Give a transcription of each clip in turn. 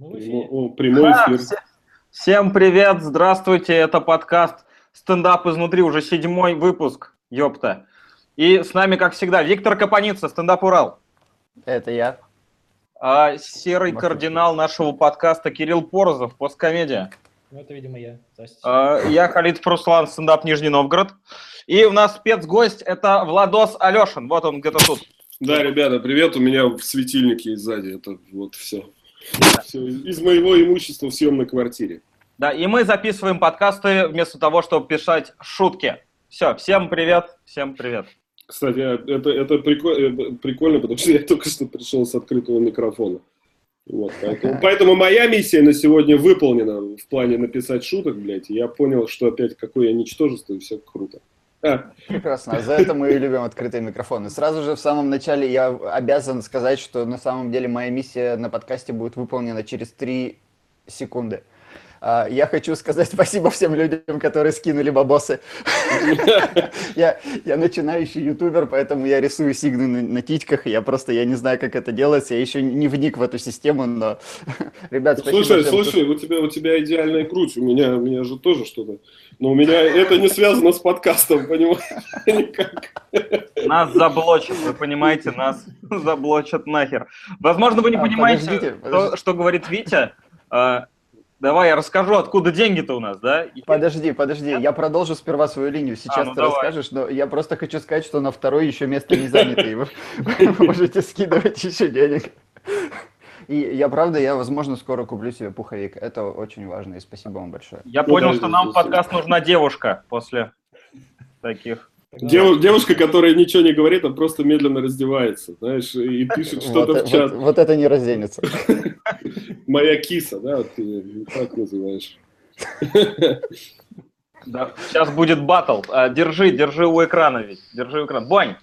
Прямой эфир. Всем привет, здравствуйте, это подкаст «Стендап изнутри», уже 7-й выпуск, ёпта. И с нами, как всегда, Виктор Капаница, «Стендап Урал». Это я. Серый кардинал нашего подкаста Кирилл Порозов, «Посткомедия». Ну, это, видимо, я. Я Халид Руслан, «Стендап Нижний Новгород». И у нас спецгость – это Владос Алешин, вот он где-то тут. Да, ребята, привет, у меня в светильнике сзади, это вот все. Все из моего имущества в съемной квартире. Да, и мы записываем подкасты вместо того, чтобы писать шутки. Все, всем привет, всем привет. Кстати, это прикольно, потому что я только что пришел с открытого микрофона. Вот, поэтому моя миссия на сегодня выполнена в плане написать шуток, блядь. И я понял, что опять какое я ничтожество, и все круто. Прекрасно. За это мы и любим открытые микрофоны. Сразу же в самом начале я обязан сказать, что на самом деле моя миссия на подкасте будет выполнена через 3 секунды. Я хочу сказать спасибо всем людям, которые скинули бабосы. Я начинающий ютубер, поэтому я рисую сигны на титьках. Я не знаю, как это делается. Я еще не вник в эту систему, но... Ребят, спасибо. Слушай, у тебя идеальная грудь. У меня же тоже что-то. Но у меня это не связано с подкастом, понимаешь? Никак. Нас заблочат, вы понимаете, нас заблочат нахер. Возможно, вы не понимаете, что говорит Витя. Давай я расскажу, откуда деньги-то у нас, да? Подожди, я продолжу сперва свою линию. Сейчас ты расскажешь, но я просто хочу сказать, что на второе еще место не занято, и вы можете скидывать еще денег. И я, возможно, скоро куплю себе пуховик. Это очень важно, и спасибо вам большое. Я понял, что нам в подкаст нужна девушка после таких... Девушка, которая ничего не говорит, а просто медленно раздевается, знаешь, и пишет что-то в чат. Вот это не разденется. Моя киса, да, ты так называешь. Да, сейчас будет баттл. Держи у экрана ведь. Держи у экрана. Бань!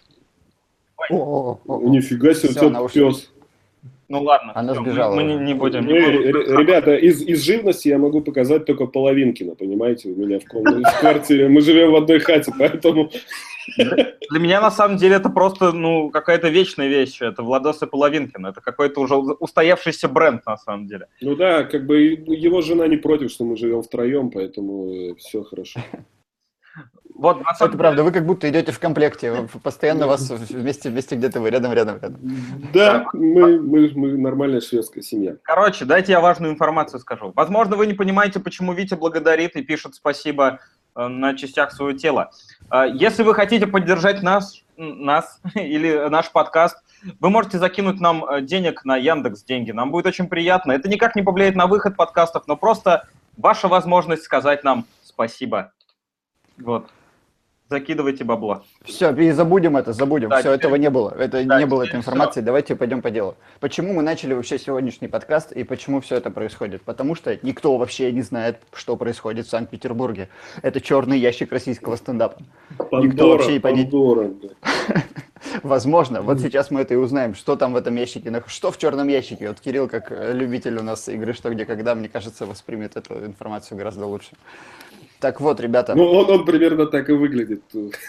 Нифига себе, у тебя пес. Ну ладно, она сбежала. Мы не будем. Ребята, из живности я могу показать только Половинкина, понимаете, у меня в квартире. Мы живем в одной хате, поэтому... Для меня, на самом деле, это просто, какая-то вечная вещь. Это Владос и Половинкин. Это какой-то уже устоявшийся бренд, на самом деле. Ну да, как бы его жена не против, что мы живем втроем, поэтому все хорошо. Вот, это правда, вы как будто идете в комплекте, постоянно вас вместе где-то вы рядом. Да, мы нормальная шведская семья. Короче, дайте я важную информацию скажу. Возможно, вы не понимаете, почему Витя благодарит и пишет спасибо на частях своего тела. Если вы хотите поддержать нас или наш подкаст, вы можете закинуть нам денег на Яндекс деньги. Нам будет очень приятно. Это никак не повлияет на выход подкастов, но просто ваша возможность сказать нам спасибо. Вот. Закидывайте бабло. Все, и забудем. Да, все, этого не было. Не было этой информации. Все. Давайте пойдем по делу. Почему мы начали вообще сегодняшний подкаст и почему все это происходит? Потому что никто вообще не знает, что происходит в Санкт-Петербурге. Это черный ящик российского стендапа. Никто вообще не понять. Возможно. Вот сейчас мы это и узнаем, что там в этом ящике, что в черном ящике. Вот Кирилл, как любитель у нас игры «Что, где, когда», мне кажется, воспримет эту информацию гораздо лучше. Так вот, ребята. Ну, он примерно так и выглядит.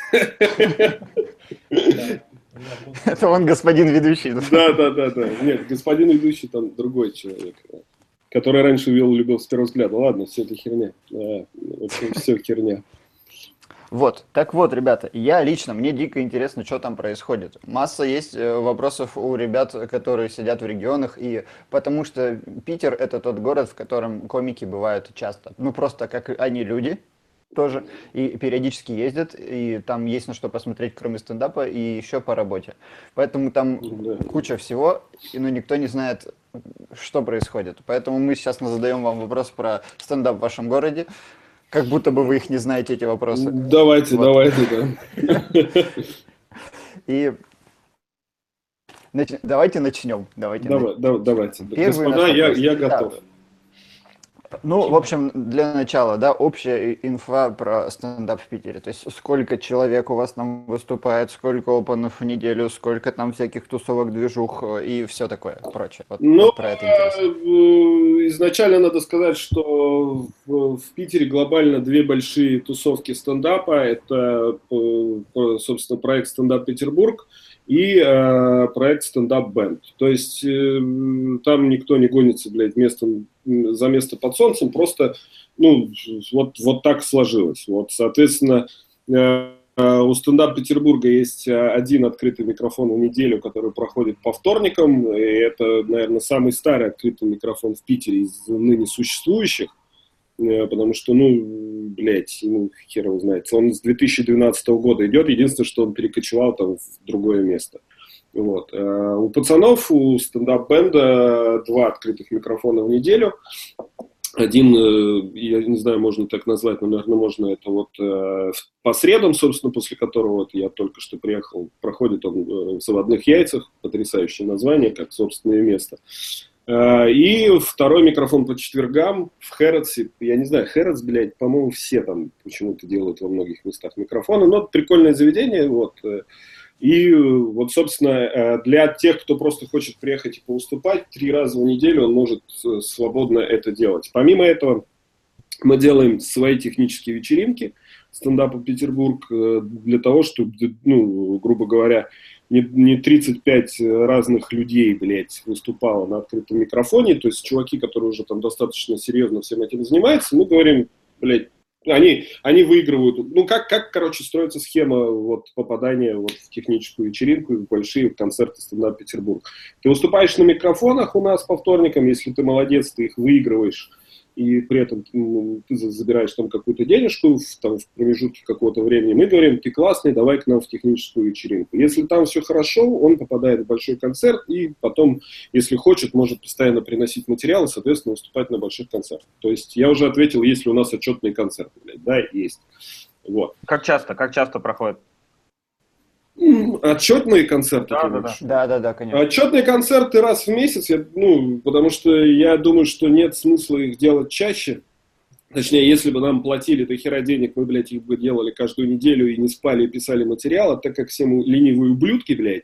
Это он господин ведущий. Да. Нет, господин ведущий там другой человек, который раньше вел «Любовь с первого взгляда». Ладно, все это херня. В общем, все херня. Вот, так вот, ребята, мне дико интересно, что там происходит. Масса есть вопросов у ребят, которые сидят в регионах, и потому что Питер – это тот город, в котором комики бывают часто. Просто как они люди тоже, и периодически ездят, и там есть на что посмотреть, кроме стендапа, и еще по работе. Поэтому там куча всего, но никто не знает, что происходит. Поэтому мы сейчас задаем вам вопрос про стендап в вашем городе. Как будто бы вы их не знаете, эти вопросы. Давайте, да. И давайте начнем. Давайте. Первый Господа, я готов. В общем, для начала, общая инфа про стендап в Питере. То есть, сколько человек у вас там выступает, сколько опенов в неделю, сколько там всяких тусовок, движух и все такое прочее. Вот про это интересно. Изначально надо сказать, что в Питере глобально 2 большие тусовки стендапа. Это, собственно, проект «Стендап Петербург» и проект Stand-Up Band. То есть там никто не гонится, блядь, за место под солнцем, просто, ну, вот так сложилось. Вот, соответственно, у Stand-Up Петербурга есть один открытый микрофон в неделю, который проходит по вторникам, и это, наверное, самый старый открытый микрофон в Питере из ныне существующих, потому что, ну, блядь, ему хер его знает. Он с 2012 года идет, единственное, что он перекочевал там в другое место. Вот. У пацанов, у стендап-бенда 2 открытых микрофона в неделю. Один, я не знаю, можно так назвать, но, наверное, можно это вот по средам, собственно, после которого вот я только что приехал, проходит он в «Заводных яйцах», потрясающее название, как собственное место. И второй микрофон по четвергам в Хэротсе. Я не знаю, Хэротс, блядь, по-моему, все там почему-то делают во многих местах микрофоны, но прикольное заведение, вот. И вот, собственно, для тех, кто просто хочет приехать и поуступать, 3 раза в неделю он может свободно это делать. Помимо этого, мы делаем свои технические вечеринки стендапа Петербург для того, чтобы, ну, грубо говоря, не 35 разных людей, блядь, выступало на открытом микрофоне, то есть чуваки, которые уже там достаточно серьезно всем этим занимаются, мы говорим, блядь, они выигрывают. Ну, короче, строится схема вот, попадания вот, в техническую вечеринку и в большие концерты стендап Петербург. Ты выступаешь на микрофонах у нас по вторникам, если ты молодец, ты их выигрываешь, и при этом ты забираешь там какую-то денежку в промежутке какого-то времени. Мы говорим, ты классный, давай к нам в техническую вечеринку. Если там все хорошо, он попадает в большой концерт, и потом, если хочет, может постоянно приносить материалы, соответственно, выступать на больших концертах. То есть я уже ответил, есть ли у нас отчетные концерты. Блядь. Да, есть. Вот. Как часто проходит? Отчетные концерты? Да, конечно. Отчетные концерты раз в месяц, потому что я думаю, что нет смысла их делать чаще. Точнее, если бы нам платили до хера денег, мы, блядь, их бы делали каждую неделю и не спали и писали материал, а так как все мы ленивые ублюдки, блядь,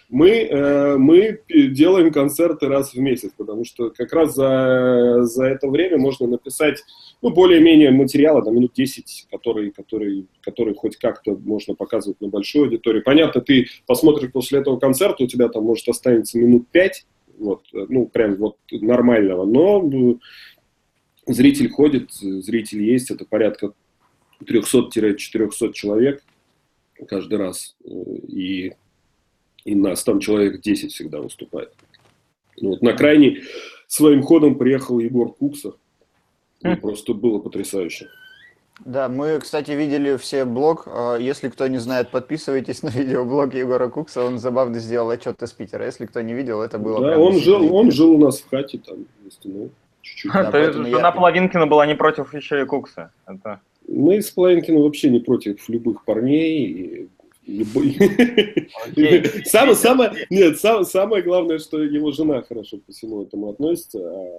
мы делаем концерты раз в месяц, потому что как раз за это время можно написать, ну, более-менее материала, там, минут 10, которые хоть как-то можно показывать на большой аудитории. Понятно, ты посмотришь после этого концерта, у тебя там может останется минут 5, вот, ну, прям вот нормального, но зритель ходит, зритель есть, это порядка 300-400 человек каждый раз, и нас там человек 10 всегда выступает. Вот, на крайний своим ходом приехал Егор Кукса. Просто было потрясающе. Да, мы, кстати, видели все блог. Если кто не знает, подписывайтесь на видеоблог Егора Кукса. Он забавно сделал отчет из Питера. Если кто не видел, это было... Да, он жил у нас в хате там. Чуть-чуть. Да, то есть жена Половинкина была не против еще и Кукса. Это... Мы с Половинкиным вообще не против любых парней. Самое главное, что его жена хорошо ко всему этому относится.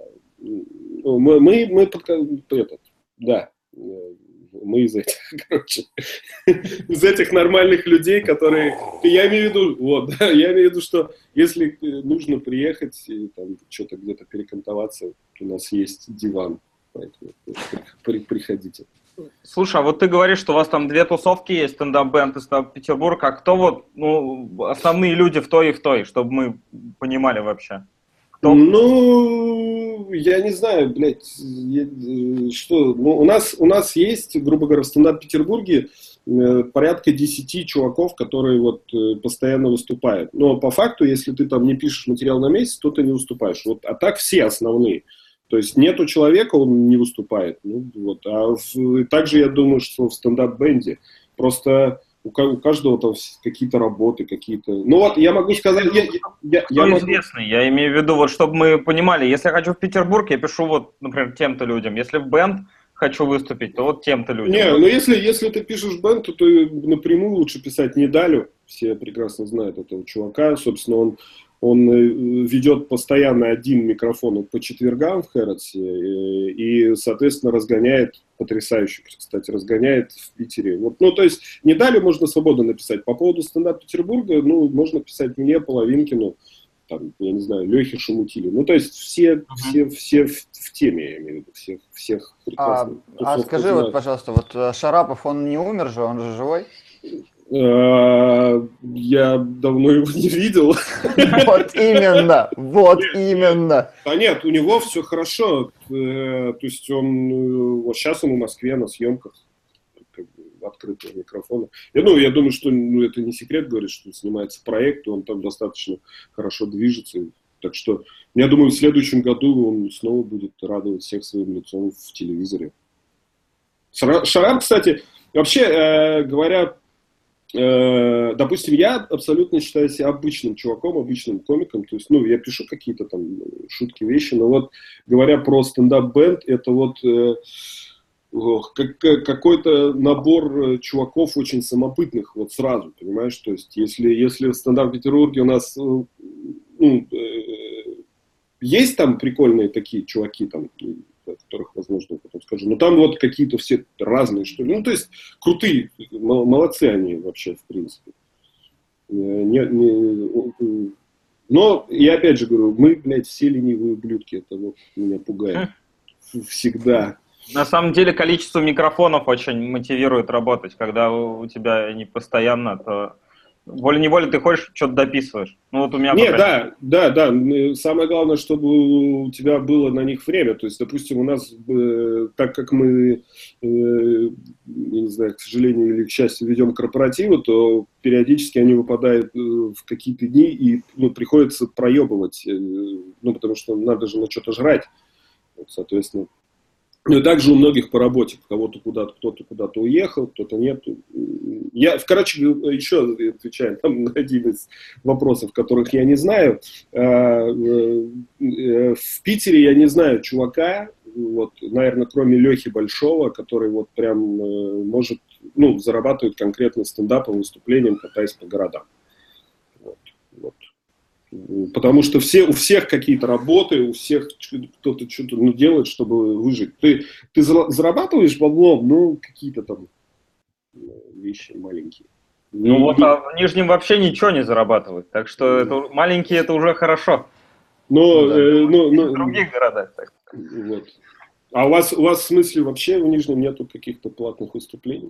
Мы из этих, короче, из этих нормальных людей, которые, я имею в виду, что если нужно приехать и там что-то где-то перекантоваться, у нас есть диван, поэтому приходите. Слушай, а вот ты говоришь, что у вас там 2 тусовки есть, стендап-бенд и стендап-Петербург, а кто вот, ну, основные люди в той и в той, чтобы мы понимали вообще? Кто? Ну, я не знаю, блядь, что, ну, у нас есть, грубо говоря, в стендап-Петербурге порядка 10 чуваков, которые вот постоянно выступают. Но по факту, если ты там не пишешь материал на месяц, то ты не выступаешь. Вот, а так все основные. То есть нету человека, он не выступает. Ну, вот. Также я думаю, что в стендап-бенде просто у каждого там какие-то работы, какие-то... Ну вот, я могу сказать... Известный, я имею в виду, вот чтобы мы понимали, если я хочу в Петербург, я пишу вот, например, тем-то людям. Если в бенд хочу выступить, то вот тем-то людям. Не, ну если ты пишешь бенд, то ты напрямую лучше писать Недалю. Все прекрасно знают этого чувака. Собственно, он ведет постоянно один микрофон по четвергам в Хэротсе и, соответственно, разгоняет, потрясающе, кстати, разгоняет в Питере. Вот, ну, то есть, Недалю можно свободно написать. По поводу стендап Петербурга, ну, можно писать мне, Половинкину, там, я не знаю, Лехе Шамутиле. Ну, то есть, все в теме, я имею в виду, всех прекрасно. А скажи, вот, пожалуйста, вот Шарапов, он не умер же, он же живой? Я давно его не видел. Вот именно. Да нет, у него все хорошо. То есть вот сейчас он в Москве на съемках открытого микрофона. Я думаю, что это не секрет, говорит, что снимается проект, и он там достаточно хорошо движется. Так что, я думаю, в следующем году он снова будет радовать всех своим лицом в телевизоре. Шарам, кстати, вообще говоря, допустим, я абсолютно считаю себя обычным чуваком, обычным комиком. То есть, я пишу какие-то там шутки, вещи, но вот говоря про стендап-бенд, это вот какой-то набор чуваков очень самобытных, вот сразу, понимаешь? То есть, если в стендап-Петербурге у нас есть там прикольные такие чуваки, там, о которых, возможно, я потом скажу, но там вот какие-то все разные, что ли. То есть, крутые, молодцы они вообще, в принципе. Но, я опять же говорю, мы, блядь, все ленивые ублюдки, это вот меня пугает. Всегда. На самом деле количество микрофонов очень мотивирует работать. Когда у тебя не постоянно, то волей-неволей ты ходишь, что-то дописываешь. Вот у меня... Да. Самое главное, чтобы у тебя было на них время. То есть, допустим, у нас, так как мы, я не знаю, к сожалению или к счастью, ведем корпоративы, то периодически они выпадают в какие-то дни, и приходится проебывать. Потому что надо же на что-то жрать. Вот, соответственно... Но также у многих по работе, кто-то куда-то уехал, кто-то нет. Короче, еще отвечаю на один из вопросов, которых я не знаю. В Питере я не знаю чувака, вот, наверное, кроме Лехи Большого, который вот прям может, зарабатывает конкретно стендапом, выступлением, катаясь по городам. Вот. Потому что у всех какие-то работы, у всех кто-то что-то делает, чтобы выжить. Ты зарабатываешь баблом, какие-то там вещи маленькие. А в Нижнем вообще ничего не зарабатывают. Так что маленькие это уже хорошо. В других городах. Так. Вот. А у вас в смысле вообще в Нижнем нету каких-то платных выступлений?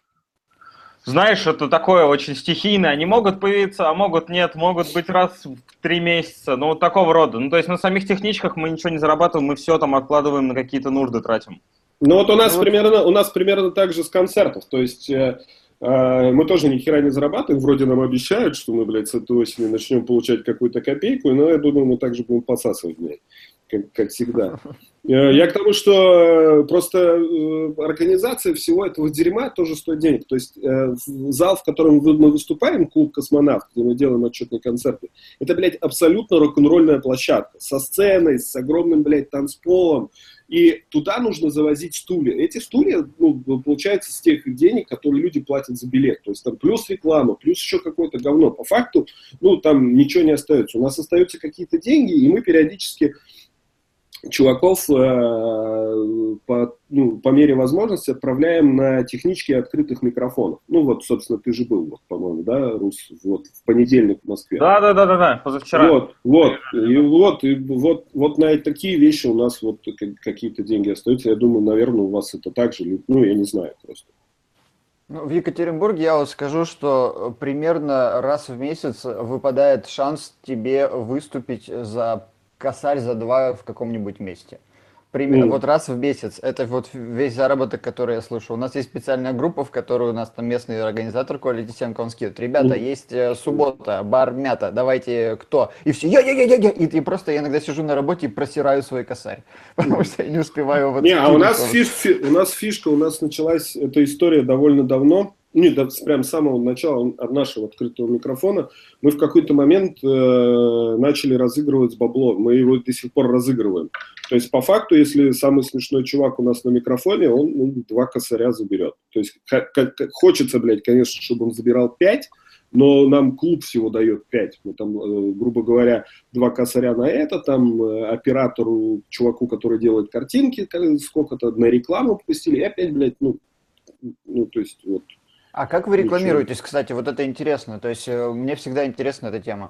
Знаешь, это такое очень стихийное. Они могут появиться, а могут нет, могут быть раз в 3 месяца. Вот такого рода. То есть на самих техничках мы ничего не зарабатываем, мы все там откладываем на какие-то нужды, тратим. У нас примерно так же с концертов. То есть мы тоже ни хера не зарабатываем. Вроде нам обещают, что мы, блядь, с этой осени начнем получать какую-то копейку, но я думаю, мы также будем посасывать, блядь, как всегда. Я к тому, что просто организация всего этого дерьма тоже стоит денег. То есть зал, в котором мы выступаем, клуб «Космонавт», где мы делаем отчетные концерты, это, блядь, абсолютно рок-н-ролльная площадка. Со сценой, с огромным, блядь, танцполом. И туда нужно завозить стулья. Эти стулья, получается, с тех денег, которые люди платят за билет. То есть там плюс реклама, плюс еще какое-то говно. По факту, там ничего не остается. У нас остаются какие-то деньги, и мы периодически чуваков по мере возможности отправляем на технички открытых микрофонов. Собственно, ты же был, по-моему, да, Рус, в понедельник в Москве. Да, позавчера. И на такие вещи у нас какие-то деньги остаются. Я думаю, наверное, у вас это так же, я не знаю просто. В Екатеринбурге я скажу, что примерно раз в месяц выпадает шанс тебе выступить за косарь за 2 в каком-нибудь месте. Примерно, раз в месяц. Это весь заработок, который я слышу. У нас есть специальная группа, в которой у нас там местный организатор Quality Семка, он скидывает. Ребята, есть суббота, бар Мята, давайте кто? И все, я. И просто я иногда сижу на работе и просираю свой косарь. Потому что я не успеваю его... у нас фишка, у нас началась эта история довольно давно. Прям с самого начала от нашего открытого микрофона мы в какой-то момент начали разыгрывать бабло. Мы его до сих пор разыгрываем. То есть, по факту, если самый смешной чувак у нас на микрофоне, он 2 косаря заберет. То есть, хочется, блядь, конечно, чтобы он забирал 5, но нам клуб всего дает 5. Мы там, грубо говоря, 2 косаря на это, там оператору, чуваку, который делает картинки, сколько-то на рекламу пустили, и опять, блядь, то есть, вот. А как вы рекламируетесь, кстати? Вот это интересно. То есть мне всегда интересна эта тема.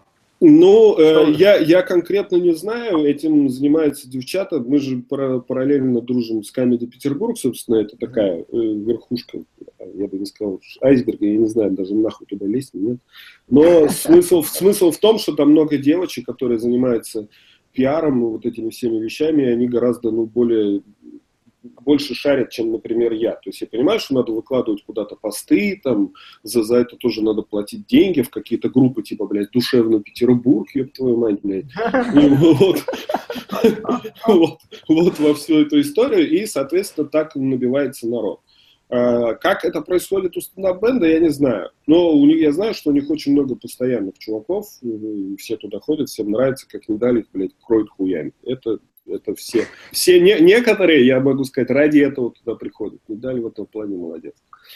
Я конкретно не знаю. Этим занимаются девчата. Мы же параллельно дружим с Comedy Петербург, собственно, это такая верхушка я бы не сказал, айсберга, я не знаю, даже нахуй туда лезть, нет. Но смысл в том, что там много девочек, которые занимаются пиаром, вот этими всеми вещами, и они гораздо, больше шарят, чем, например, я. То есть я понимаю, что надо выкладывать куда-то посты, там, за это тоже надо платить деньги в какие-то группы, типа, блядь, душевный Петербург, ёб твою мать, блядь. Вот во всю эту историю, и, соответственно, так набивается народ. Как это происходит у стендап-бенда, я не знаю. Но я знаю, что у них очень много постоянных чуваков, все туда ходят, всем нравится, как не дали их, блядь, кроют хуями. Это все. Некоторые, я могу сказать, ради этого туда приходят. Не дали в этом плане, молодец.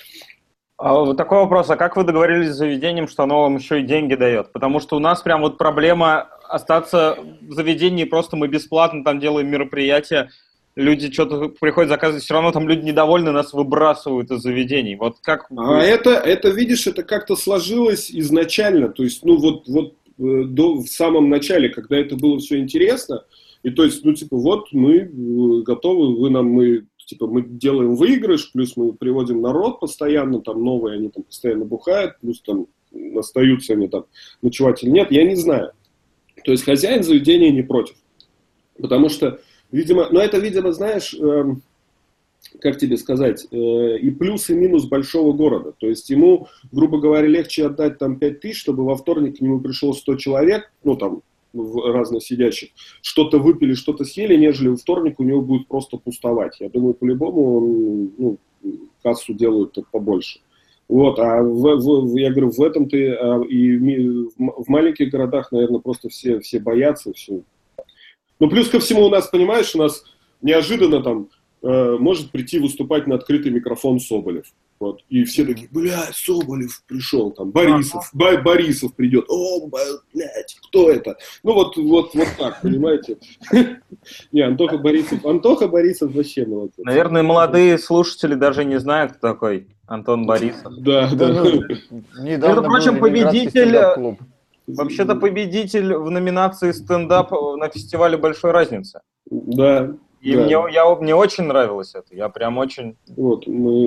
Вот такой вопрос. А как вы договорились с заведением, что оно вам еще и деньги дает? Потому что у нас прям вот проблема остаться в заведении, просто мы бесплатно там делаем мероприятия, люди что-то приходят заказывать, все равно там люди недовольны, нас выбрасывают из заведений. Вот как... Это, видишь, это как-то сложилось изначально. То есть, в самом начале, когда это было все интересно, и то есть, вот мы готовы, мы делаем выигрыш, плюс мы приводим народ постоянно, там новые, они там постоянно бухают, плюс там остаются они там ночевать или нет, я не знаю. То есть хозяин заведения не против. Потому что, видимо, знаешь, как тебе сказать, и плюс, и минус большого города. То есть ему, грубо говоря, легче отдать там 5000, чтобы во вторник к нему пришло 100 человек, разных сидящих, что-то выпили, что-то съели, нежели во вторник у него будет просто пустовать. Я думаю, по-любому он, кассу делают побольше. Вот, я говорю, в этом-то и в маленьких городах, наверное, просто все боятся. Все. Плюс ко всему у нас, понимаешь, у нас неожиданно там может прийти выступать на открытый микрофон Соболев. Вот. И все такие, блядь, Соболев пришел, там, Борисов придет, о, блядь, кто это? Вот так, понимаете? Не, Антоха Борисов вообще молодец. Наверное, молодые слушатели даже не знают, кто такой Антон Борисов. Да. Между прочим, победитель, вообще-то победитель в номинации стендап на фестивале «Большой разницы». Да. И мне очень нравилось это, я прям очень... Вот,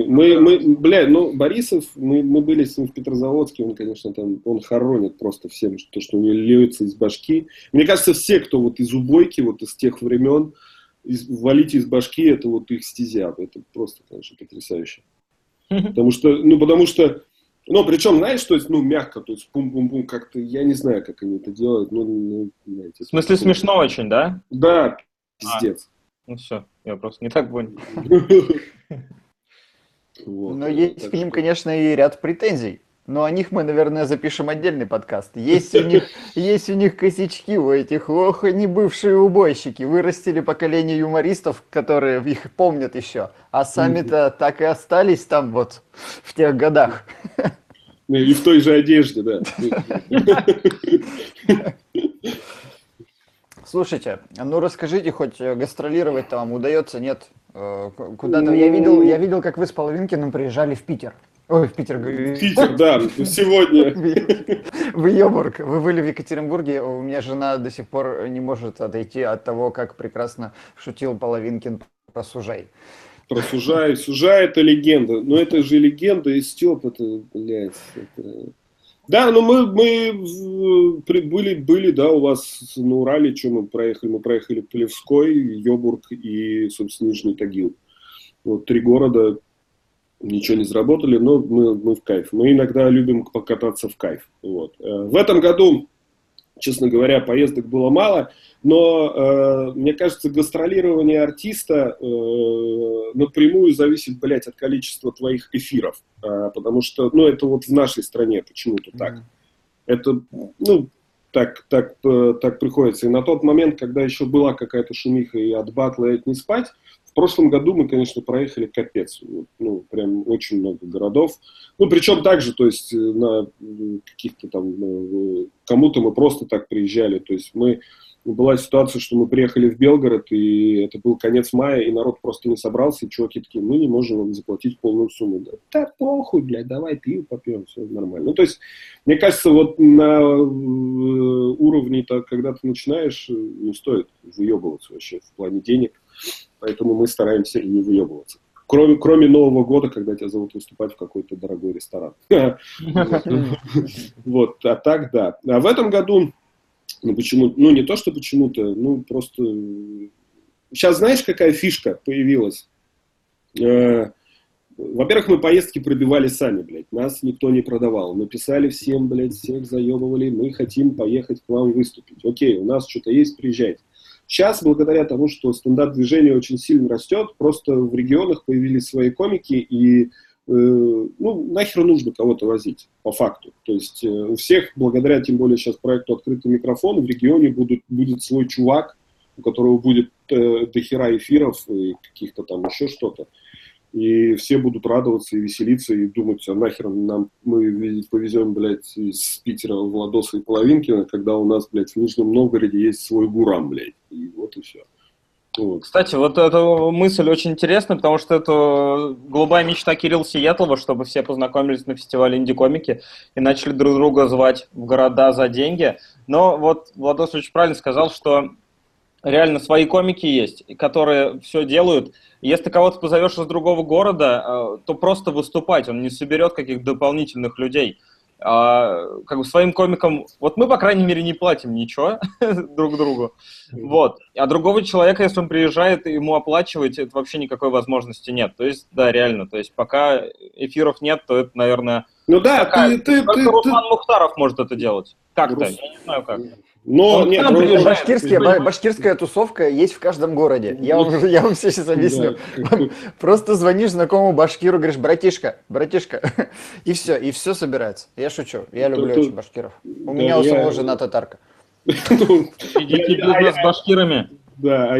Борисов, мы были с ним в Петрозаводске, он, конечно, там, он хоронит просто всем, что у него льется из башки. Мне кажется, все, кто вот из убойки, вот из тех времен, валить из башки, это вот их стезя, это просто, конечно, потрясающе. Потому что, причем, знаешь, то есть, мягко, то есть, пум-пум-пум, как-то, я не знаю, как они это делают, знаете. В смысле, смешно очень, да? Да, пиздец. Все, я просто не так понял. Но есть к ним, конечно, и ряд претензий. Но о них мы, наверное, запишем отдельный подкаст. Есть у них косячки, у этих, они бывшие убойщики. Вырастили поколение юмористов, которые их помнят еще. А сами-то так и остались там вот в тех годах. И в той же одежде, да. Слушайте, расскажите, хоть гастролировать-то вам удается, нет? Куда-то я видел, как вы с Половинкиным приезжали в Питер. Ой, в Питер. Питер, да, сегодня. В Йобург. Вы были в Екатеринбурге. У меня жена до сих пор не может отойти от того, как прекрасно шутил Половинкин про Сужай. Про Сужай. Сужай — это легенда. Но это же легенда и Степ, это, блядь, это... Да, мы были, да, у вас на Урале, что мы проехали? Мы проехали Полевской, Йобург и, собственно, Нижний Тагил. Вот 3 города, ничего не заработали, но мы в кайф. Мы иногда любим покататься в кайф. Вот. В этом году, честно говоря, поездок было мало, но, мне кажется, гастролирование артиста напрямую зависит, блядь, от количества твоих эфиров. Потому что, это вот в нашей стране почему-то так. Это, так приходится. И на тот момент, когда еще была какая-то шумиха и от батла и от не спать, в прошлом году мы, конечно, проехали капец. Прям очень много городов. Причем также, то есть, на каких-то там, кому-то мы просто так приезжали. То есть, была ситуация, что мы приехали в Белгород, и это был конец мая, и народ просто не собрался, и чуваки такие, мы не можем вам заплатить полную сумму. Да похуй, блядь, давай пиво попьем, все нормально. То есть, мне кажется, вот на уровне, когда ты начинаешь, не стоит выебываться вообще в плане денег, поэтому мы стараемся и не выебываться. Кроме Нового года, когда тебя зовут выступать в какой-то дорогой ресторан. Вот, а так да. А в этом году, ну почему, ну не то, что почему-то, ну просто... Сейчас знаешь, какая фишка появилась? Во-первых, мы поездки пробивали сами, блядь. Нас никто не продавал. Мы писали всем, блядь, всех заебывали. Мы хотим поехать к вам выступить. Окей, у нас что-то есть, приезжайте. Сейчас, благодаря тому, что стендап-движение очень сильно растет, просто в регионах появились свои комики, и ну, нахер нужно кого-то возить, по факту. То есть у всех, благодаря, тем более сейчас проекту «Открытый микрофон», в регионе будет свой чувак, у которого будет дохера эфиров и каких-то там еще что-то. И все будут радоваться и веселиться, и думать, а нахер мы повезем, блядь, из Питера в Владоса и Половинкина, когда у нас, блядь, в Нижнем Новгороде есть свой Гурам, блядь. И вот и все. Вот. Кстати, вот эта мысль очень интересная, потому что это голубая мечта Кирилла Сиятлова, чтобы все познакомились на фестивале инди-комики и начали друг друга звать в города за деньги. Но вот Владос очень правильно сказал, что реально свои комики есть, которые все делают. Если ты кого-то позовешь из другого города, то просто выступать, он не соберет каких-то дополнительных людей. Как бы своим комикам, вот мы, по крайней мере, не платим ничего друг другу, вот. А другого человека, если он приезжает, ему оплачивать, это вообще никакой возможности нет. То есть, да, реально, то есть пока эфиров нет, то это, наверное... Ну да, только Руслан Мухтаров может это делать. Как-то, я не знаю как. Но нет, башкирская тусовка есть в каждом городе. Я вам все сейчас объясню. Просто звонишь знакомому башкиру, говоришь, братишка, и все собирается. Я шучу, я люблю очень башкиров. У меня у самого жена татарка. Идите бизнес с башкирами. Да, а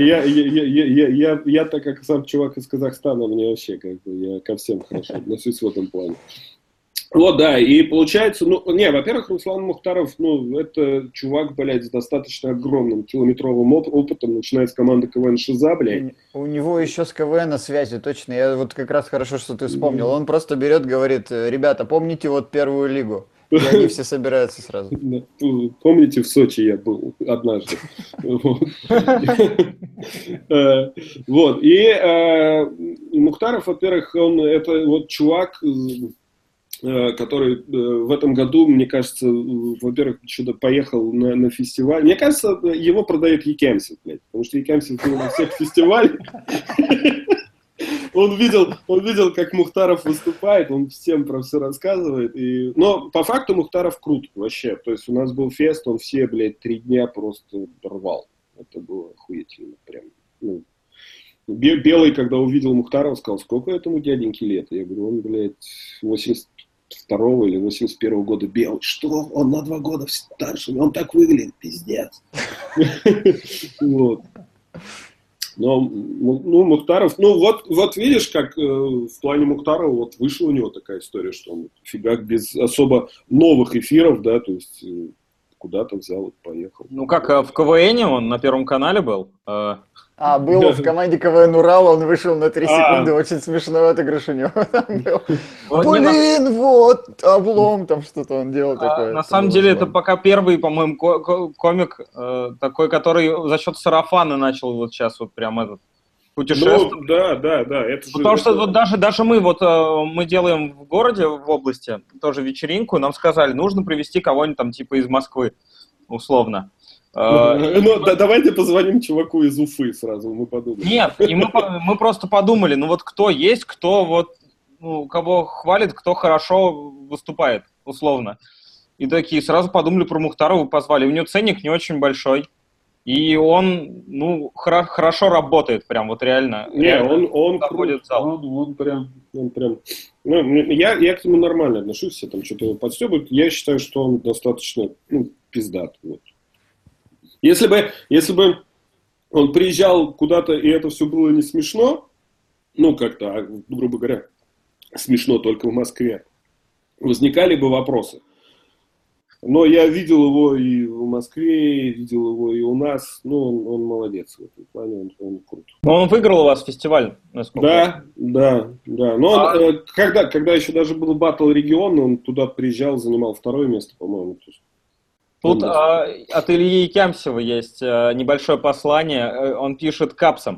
я так как сам чувак из Казахстана, мне вообще как бы я ко всем хорошо отношусь в этом плане. Вот, да, и получается, ну, не, во-первых, Руслан Мухтаров, ну, это чувак, блядь, с достаточно огромным километровым опытом, начиная с команды КВН «Шиза», блядь. У него еще с КВН связи, точно, я вот как раз хорошо, что ты вспомнил. Он просто берет, говорит, ребята, помните вот первую лигу? И они все собираются сразу. Помните, в Сочи я был однажды? Вот, и Мухтаров, во-первых, он это вот чувак... который в этом году, мне кажется, во-первых, что-то поехал на фестиваль. Мне кажется, его продает Екемсев, блядь, потому что Екемсев был на всех фестивалях. Он видел, как Мухтаров выступает, он всем про все рассказывает. Но по факту Мухтаров крут вообще. То есть у нас был фест, он все, блядь, 3 дня просто рвал. Это было охуительно прям. Ну, Белый, когда увидел Мухтарова, сказал, сколько этому дяденьке лет? Я говорю, он, блядь, 82-го или 81-го года Белый. Что? Он на 2 года старше, он так выглядит, пиздец. Вот. Но, ну, Мухтаров, ну, вот видишь, как в плане Мухтарова вот вышла у него такая история, что он фигак без особо новых эфиров, да, то есть куда-то взял и поехал. Ну, как в КВНе он на Первом канале был. Был в команде КВН Урал, он вышел на 3 секунды, очень смешной отыгрыш у него там был. Блин, вот, облом, там что-то он делал такое. На самом деле, это пока первый, по-моему, комик такой, который за счет сарафана начал вот сейчас вот прям этот путешествовать. Ну, да, это же... Потому что вот даже мы делаем в городе, в области, тоже вечеринку, нам сказали, нужно привезти кого-нибудь там типа из Москвы, условно. Ну, давайте позвоним чуваку из Уфы сразу, мы подумаем. Нет, и мы просто подумали, ну вот кто есть, кто вот, ну, кого хвалит, кто хорошо выступает, условно. И такие сразу подумали про Мухтарова, позвали. У него ценник не очень большой. И он, ну, хорошо работает, прям вот реально. Не, он крут, он прям. Ну, я к нему нормально отношусь, все там что-то его подстебывают. Я считаю, что он достаточно, ну, пиздат. Вот. Если бы он приезжал куда-то, и это все было не смешно, ну, как-то, грубо говоря, смешно только в Москве, возникали бы вопросы. Но я видел его и в Москве, видел его и у нас. Ну, он молодец в этом плане, он крут. Но он выиграл у вас фестиваль, насколько Да. Но он, когда еще даже был батл регион, он туда приезжал, занимал 2-е место, по-моему. Тут от Ильи Якямсева есть небольшое послание. Он пишет капсом.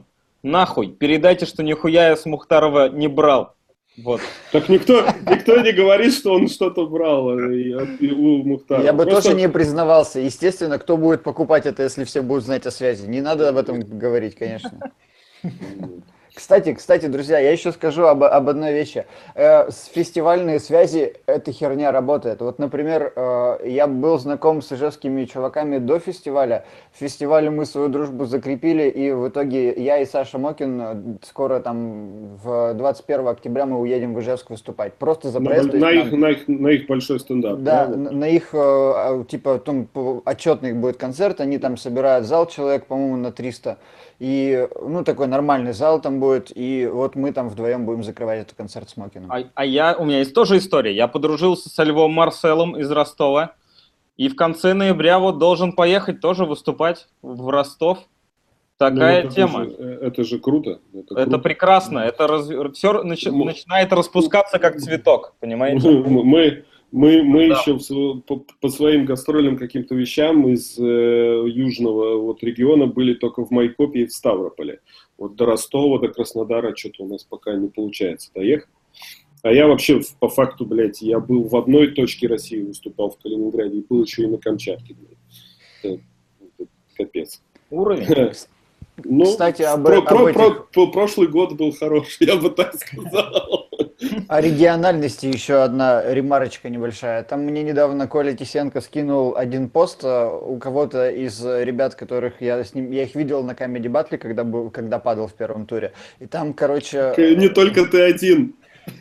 Нахуй. Передайте, что нихуя я с Мухтарова не брал. Вот. Так никто не говорит, что он что-то брал у Мухтарова. Я бы тоже не признавался. Естественно, кто будет покупать это, если все будут знать о связи? Не надо об этом говорить, конечно. Кстати, друзья, я еще скажу об одной вещи. С фестивальной связи эта херня работает. Вот, например, я был знаком с ижевскими чуваками до фестиваля. В фестивале мы свою дружбу закрепили, и в итоге я и Саша Мокин скоро там в 21 октября мы уедем в Ижевск выступать. Просто за проезд. На их большой стендап. Да, на их, типа, там отчетный будет концерт, они там собирают зал человек, по-моему, на 300. И, ну, такой нормальный зал там будет, и вот мы там вдвоем будем закрывать этот концерт с Мокиным. У меня есть тоже история. Я подружился со Львом Марселом из Ростова, и в конце ноября вот должен поехать тоже выступать в Ростов. Такая тема. Это же круто. Это прекрасно. Это все начинает распускаться как цветок, понимаете? Мы еще по своим гастрольным каким-то вещам из южного вот региона были только в Майкопе и в Ставрополе. Вот до Ростова, до Краснодара что-то у нас пока не получается доехать. А я вообще, по факту, блядь, я был в одной точке России, выступал в Калининграде, и был еще и на Камчатке. Это капец. Уровень. Ну, кстати, прошлый год был хороший, я бы так сказал. О региональности еще одна ремарочка небольшая. Там мне недавно Коля Тисенко скинул один пост у кого-то из ребят, которых я их видел на Comedy Battle, когда падал в первом туре. И там, короче... Не только ты один.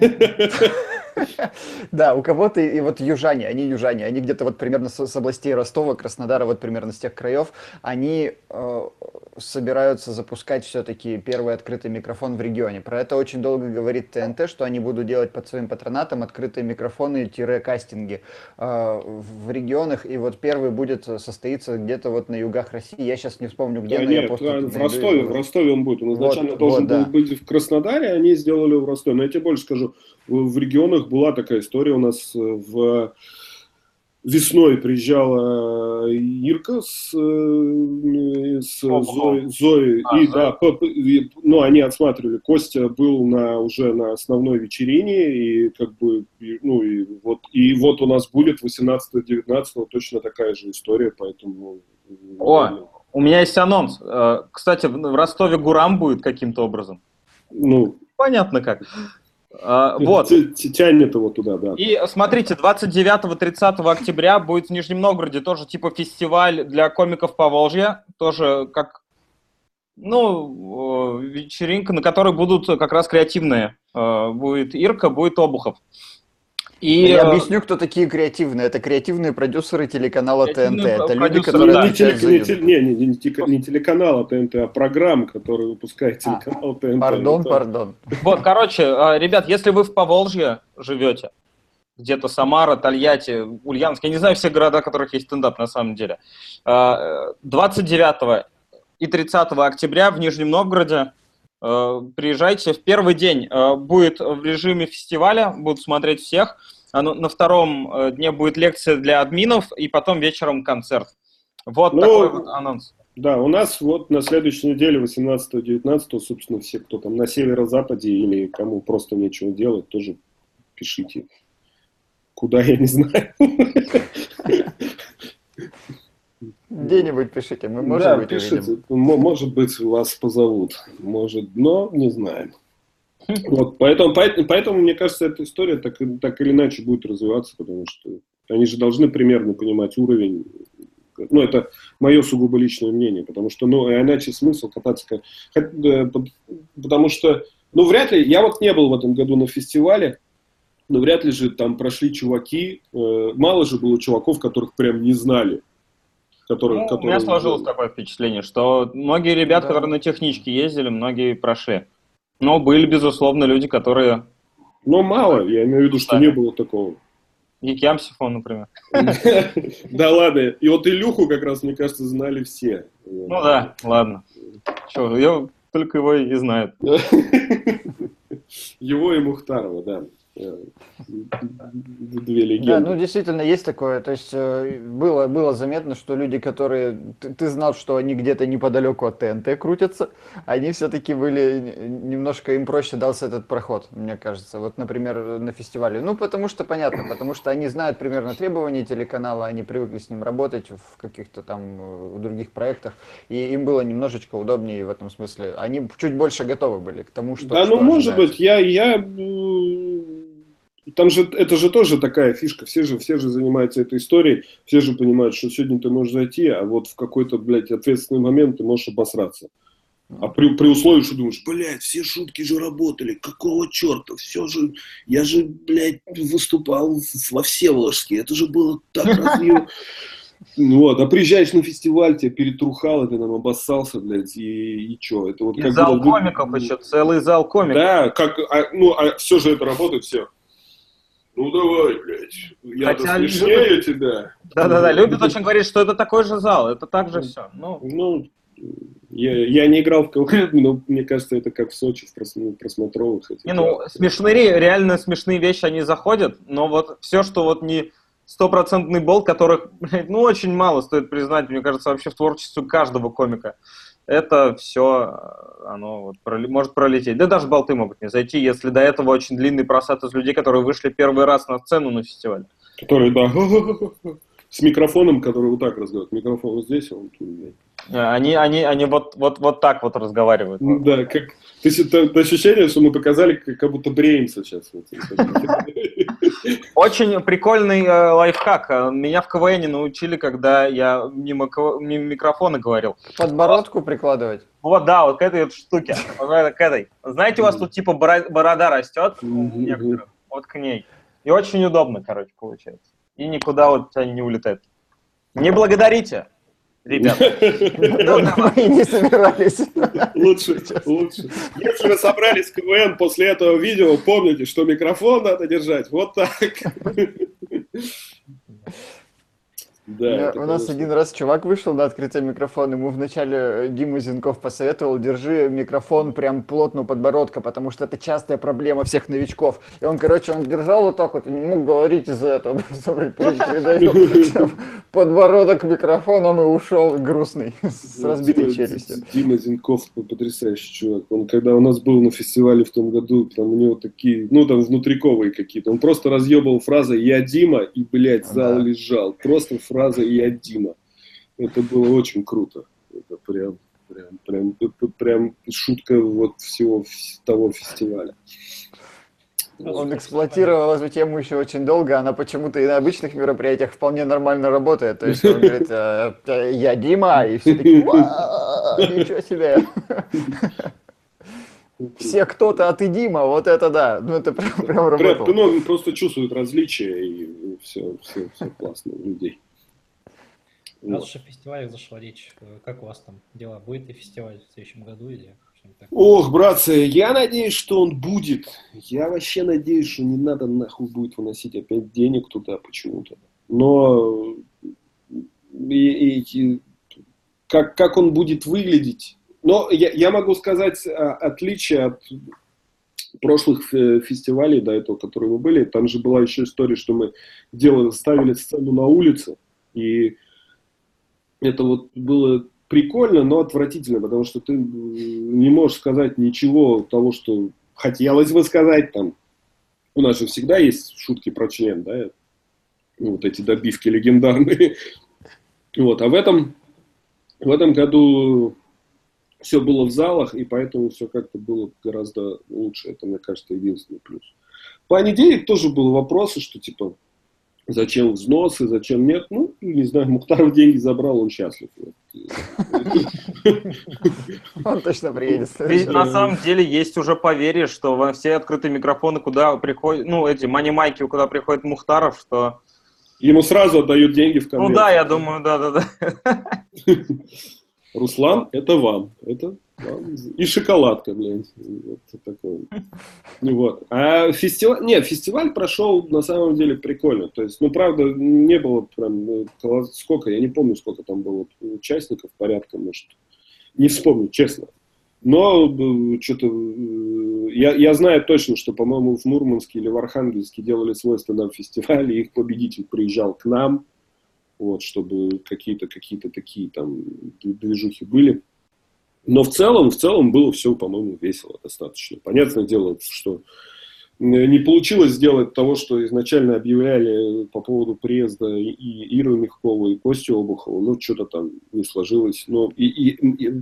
Да, у кого-то, и вот южане, они где-то вот примерно с областей Ростова, Краснодара, вот примерно с тех краев, они собираются запускать все-таки первый открытый микрофон в регионе. Про это очень долго говорит ТНТ, что они будут делать под своим патронатом открытые микрофоны-кастинги в регионах, и вот первый состоится где-то вот на югах России. Я сейчас не вспомню, где, но я просто... В Ростове он будет. Он изначально должен был быть в Краснодаре, они сделали в Ростове. Но я тебе больше скажу, в регионах была такая история. У нас весной приезжала Ирка с Зоей. Ну, они отсматривали. Костя был уже на основной вечерине. И как бы, и вот у нас будет 18-19 точно такая же история. Поэтому... У меня есть анонс. Кстати, в Ростове Гурам будет каким-то образом. Ну... Понятно как. Вот. Тянет его туда, да. И смотрите, 29-30 октября будет в Нижнем Новгороде тоже типа фестиваль для комиков Поволжья. Тоже как, вечеринка, на которой будут как раз креативные. Будет Ирка, будет Обухов. И я объясню, кто такие креативные. Это креативные продюсеры телеканала ТНТ. Это люди, которые... Не телеканала ТНТ, а программ, которые выпускает телеканал ТНТ. Пардон. Вот, короче, ребят, если вы в Поволжье живете, где-то Самара, Тольятти, Ульяновск, я не знаю все города, в которых есть стендап на самом деле, 29 и 30 октября в Нижнем Новгороде приезжайте. В первый день будет в режиме фестиваля, будут смотреть всех. На втором дне будет лекция для админов, и потом вечером концерт. Вот такой вот анонс. Да, у нас вот на следующей неделе, 18-19, собственно, все, кто там на северо-западе или кому просто нечего делать, тоже пишите. Куда, я не знаю. Где-нибудь пишите, мы, может быть, увидим. Может быть, вас позовут, но не знаем. Вот, поэтому, мне кажется, эта история так или иначе будет развиваться, потому что они же должны примерно понимать уровень. Ну, это мое сугубо личное мнение, потому что, иначе смысл кататься, потому что, вряд ли, я вот не был в этом году на фестивале, но вряд ли же там прошли чуваки, мало же было чуваков, которых прям не знали. У меня сложилось такое впечатление, что многие ребята, которые на техничке ездили, многие прошли. Но были, безусловно, люди, которые... мало, я имею в виду, что не было такого. Яким Сифон, например. Да ладно, и вот Илюху как раз, мне кажется, знали все. Да, ладно. Я только его и знаю. Его и Мухтарова, да. Две легенды. Да, ну действительно есть такое. То есть было заметно, что люди, которые ты знал, что они где-то неподалеку от ТНТ крутятся, они все-таки были немножко им проще дался этот проход, мне кажется. Вот, например, на фестивале. Ну, потому что понятно, потому что они знают примерно требования телеканала, они привыкли с ним работать в каких-то там других проектах, и им было немножечко удобнее в этом смысле. Они чуть больше готовы были к тому, что. Да, что ну может ожидается. быть, там же, это же тоже такая фишка, все же занимаются этой историей, все же понимают, что сегодня ты можешь зайти, а вот в какой-то, блядь, ответственный момент ты можешь обосраться. А при условии, что думаешь, блядь, все шутки же работали, какого черта, все же, я же, блядь, выступал во Всеволожске, это же было так разъем. Вот, а приезжаешь на фестиваль, тебя перетрухало, ты там обоссался, блядь, и что? Это вот И как зал будто- комиков еще, целый зал комиков. Да, а все же это работает, все. Ну давай, блядь, я-то Хотя смешнее тебя. Да-да-да, любят очень говорить, что это такой же зал, это так же все. Ну, я не играл в КВН, но мне кажется, это как в Сочи, в просмотровых. Смешные, реально смешные вещи, они заходят, но вот все, что вот не стопроцентный болт, которых, блядь, ну, очень мало, стоит признать, мне кажется, вообще в творчестве каждого комика, это все, оно вот может пролететь. Да даже болты могут не зайти, если до этого очень длинный просад из людей, которые вышли первый раз на сцену на фестивале. Которые, да, с микрофоном, который вот так разговаривает. Микрофон вот здесь, а он тут, блядь. Они вот так вот разговаривают. Да, как ощущение, что мы показали, как будто бреемся сейчас. Очень прикольный лайфхак. Меня в КВН научили, когда я мимо микрофона говорил. Подбородку прикладывать? Вот, да, вот к этой вот штуке. К этой. Знаете, у вас тут типа борода растет у некоторых. Вот к ней. И очень удобно, короче, получается. И никуда вот они не улетают. Не благодарите, ребята. Мы не собирались. Лучше. Если вы собрались в КВН после этого видео, помните, что микрофон надо держать вот так. Да, у нас один раз чувак вышел на открытие микрофона, ему вначале Дима Зенков посоветовал, держи микрофон прям плотно у подбородка, потому что это частая проблема всех новичков. И он, он держал вот так вот, и не мог говорить из-за этого. Передавил подбородок микрофоном и ушел грустный, с разбитой челюстью. Дима Зенков потрясающий чувак. Он, когда у нас был на фестивале в том году, там у него такие, ну там внутриковые какие-то, он просто разъебал фразой «Я Дима» и, блядь, зал лежал. Просто фраза «Я Дима». Это было очень круто. Это прям шутка вот всего того фестиваля. Он эксплуатировал эту тему еще очень долго, она почему-то и на обычных мероприятиях вполне нормально работает. То есть он говорит, я Дима, и все такие, ничего себе. Все кто-то, а ты Дима, вот это да. Ну это прям работало. Ну, он просто чувствует различия, и все классно у людей. Раз уж о фестивалях зашла речь, как у вас там дела? Будет ли фестиваль в следующем году или что-нибудь такое? Ох, братцы, я надеюсь, что он будет. Я вообще надеюсь, что не надо нахуй будет выносить опять денег туда почему-то. Но как он будет выглядеть? Но я могу сказать отличие от прошлых фестивалей до этого, которые мы были. Там же была еще история, что мы ставили сцену на улице. И это вот было прикольно, но отвратительно, потому что ты не можешь сказать ничего того, что хотелось бы сказать. Там. У нас же всегда есть шутки про член, да? Вот эти добивки легендарные. Вот. А в этом году все было в залах, и поэтому все как-то было гораздо лучше. Это, мне кажется, единственный плюс. В плане денег тоже были вопросы, что типа зачем взносы, зачем нет. Ну, не знаю, Мухтаров деньги забрал, он счастлив. Он точно приедет. На самом деле есть уже поверье, что во все открытые микрофоны, куда приходят, ну, эти мани-майки, куда приходит Мухтаров, что... Ему сразу отдают деньги в конверт. Ну да, я думаю, да. Руслан, это вам. Это вам. И шоколадка, блядь. Вот такое. Вот. А фестиваль прошел на самом деле прикольно. То есть, ну, правда, не было прям сколько, я не помню, сколько там было участников, порядка, может. Не вспомню, честно. Но что-то я знаю точно, что, по-моему, в Мурманске или в Архангельске делали свой стендап-фестиваль, и их победитель приезжал к нам, вот, чтобы какие-то такие там движухи были. Но в целом было все, по-моему, весело достаточно. Понятное дело, что не получилось сделать того, что изначально объявляли по поводу приезда и Иры Мягковой, и Кости Обухова. Ну, что-то там не сложилось. Но я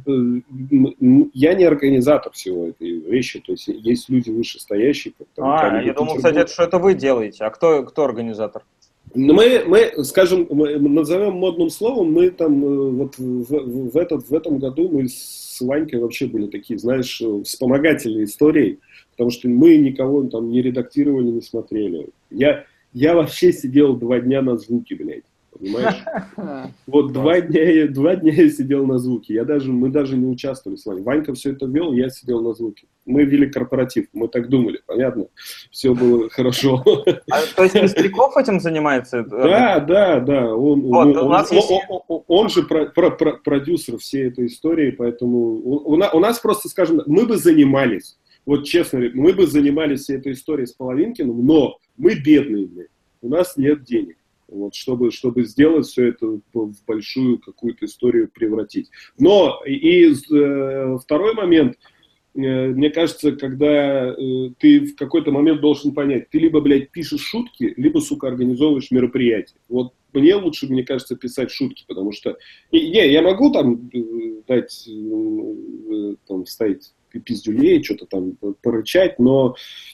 не организатор всего этой вещи. То есть есть люди вышестоящие. Я думал, кстати, что это вы делаете. А кто организатор? Мы, скажем, назовем модным словом, мы там вот в этом году мы с Ванькой вообще были такие, знаешь, вспомогательные истории, потому что мы никого там не редактировали, не смотрели. Я вообще сидел 2 дня на звуке, блядь, понимаешь? Вот 2 дня я сидел на звуке, мы даже не участвовали с вами. Ванька все это вел, я сидел на звуке. Мы вели корпоратив, мы так думали, понятно? Все было хорошо. То есть Пестряков этим занимается? Да. Он же продюсер всей этой истории, поэтому у нас просто, скажем, мы бы занимались, вот честно, мы бы занимались всей этой историей с Половинкиным, но мы бедные, блядь, у нас нет денег. Вот, чтобы сделать все это в большую какую-то историю превратить. Но и второй момент, мне кажется, когда ты в какой-то момент должен понять, ты либо, блядь, пишешь шутки, либо, сука, организовываешь мероприятие. Вот мне лучше, мне кажется, писать шутки, потому что я могу там дать, там, вставить пиздюлей, что-то там порычать, но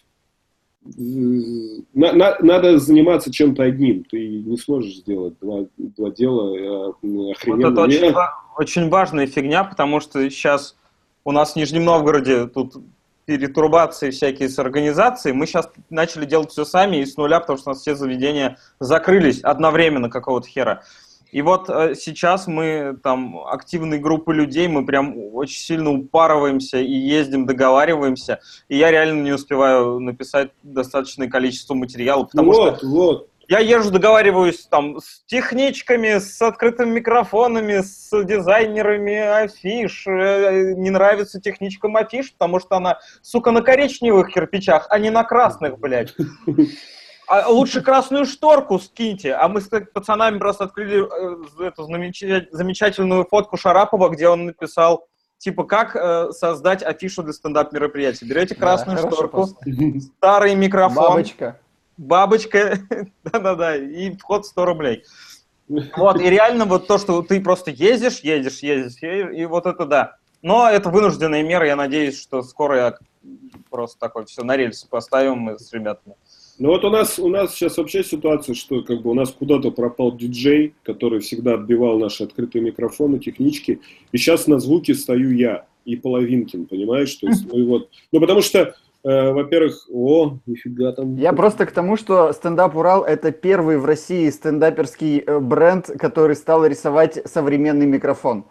надо заниматься чем-то одним. Ты не сможешь сделать два дела охрененно. Вот это очень важная фигня, потому что сейчас у нас в Нижнем Новгороде тут перетурбации всякие с организацией. Мы сейчас начали делать все сами и с нуля, потому что у нас все заведения закрылись одновременно какого-то хера. И вот сейчас мы там активной группы людей, мы прям очень сильно упарываемся и ездим, договариваемся. И я реально не успеваю написать достаточное количество материала, потому что я езжу, договариваюсь там с техничками, с открытыми микрофонами, с дизайнерами афиш. Не нравится техничкам афиш, потому что она, сука, на коричневых кирпичах, а не на красных, блядь. А лучше красную шторку скиньте. А мы с пацанами просто открыли эту замечательную фотку Шарапова, где он написал, типа, как создать афишу для стендап-мероприятия. Берете красную шторку, старый микрофон. Бабочка. Да-да-да. И вход 100 рублей. Вот, и реально вот то, что ты просто ездишь, и вот это да. Но это вынужденная мера, я надеюсь, что скоро я просто такой все на рельсы поставим мы с ребятами. Ну вот у нас сейчас вообще ситуация, что как бы у нас куда-то пропал диджей, который всегда отбивал наши открытые микрофоны, технички, и сейчас на звуке стою я и Половинкин, понимаешь? То есть мы вот, ну потому что, во-первых, нифига там. Я просто к тому, что стендап Урал — это первый в России стендаперский бренд, который стал рисовать современный микрофон.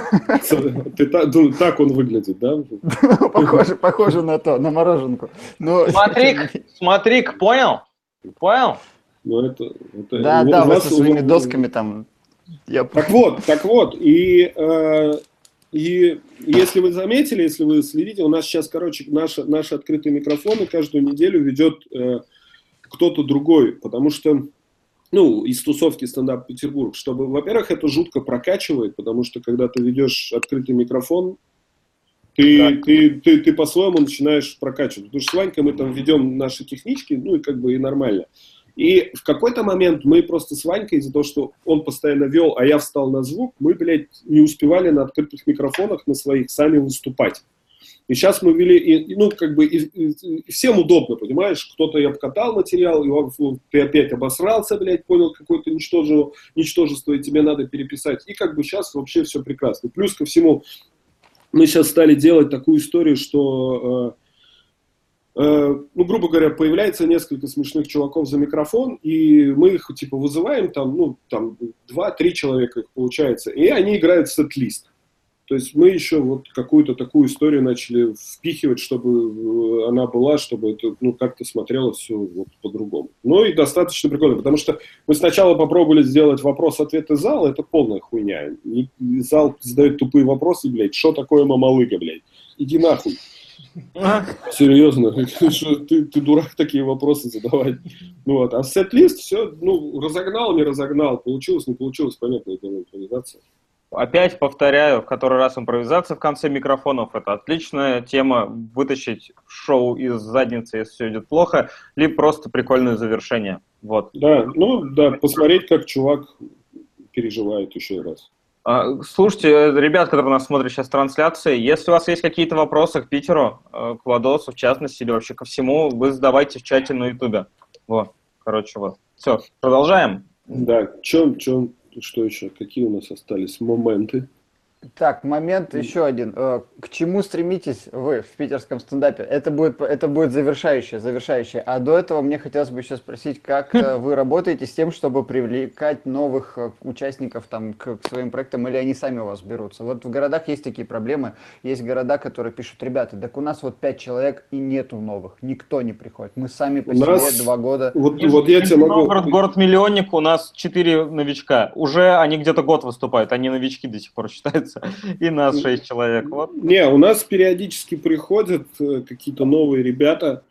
Так он выглядит, да? Похоже на то, на мороженку. Смотри, понял? Понял? Да, вы со своими досками там. Так вот, и если вы заметили, если вы следите, у нас сейчас, короче, наши открытые микрофоны каждую неделю ведет кто-то другой, потому что из тусовки стендап Петербург, чтобы, во-первых, это жутко прокачивает, потому что, когда ты ведешь открытый микрофон, ты по-своему начинаешь прокачивать. Потому что с Ванькой мы там ведем наши технички, и как бы и нормально. И в какой-то момент мы просто с Ванькой, из-за того, что он постоянно вел, а я встал на звук, мы, блядь, не успевали на открытых микрофонах на своих сами выступать. И сейчас мы вели, и всем удобно, понимаешь? Кто-то я обкатал материал, и ты опять обосрался, блядь, понял какое-то ничтожество, и тебе надо переписать. И как бы сейчас вообще все прекрасно. Плюс ко всему, мы сейчас стали делать такую историю, что, грубо говоря, появляется несколько смешных чуваков за микрофон, и мы их, типа, вызываем, там 2-3 человека их получается, и они играют в сет-лист. То есть мы еще вот какую-то такую историю начали впихивать, чтобы она была, чтобы это как-то смотрелось все вот по-другому. Ну и достаточно прикольно, потому что мы сначала попробовали сделать вопрос-ответ из зала, это полная хуйня. Зал задает тупые вопросы, блядь, что такое мамалыга, блядь, иди нахуй. Серьезно, ты дурак такие вопросы задавать. Ну вот, а сет-лист все, ну, разогнал, не разогнал, получилось, не получилось, понятно, это импровизация. Опять повторяю, в который раз импровизация в конце микрофонов – это отличная тема вытащить шоу из задницы, если все идет плохо, либо просто прикольное завершение. Вот. Да, ну да, посмотреть, как чувак переживает еще раз. Слушайте, ребят, которые нас смотрят сейчас в трансляции, если у вас есть какие-то вопросы к Питеру, к Владосу в частности, или вообще ко всему, вы задавайте в чате на Ютубе. Вот, короче, вот. Все, продолжаем. Да, что еще? Какие у нас остались моменты? Так, момент еще один. К чему стремитесь вы в питерском стендапе? Это будет завершающее. А до этого мне хотелось бы еще спросить, как вы работаете с тем, чтобы привлекать новых участников там, к своим проектам, или они сами у вас берутся? Вот в городах есть такие проблемы. Есть города, которые пишут: ребята, так у нас вот 5 человек и нету новых. Никто не приходит. Мы сами по себе 2 года. Вот я тебе могу... Город-миллионник, у нас 4 новичка. Уже они где-то год выступают, они новички до сих пор считаются. И нас 6 человек. Вот. Не, у нас периодически приходят какие-то новые ребята.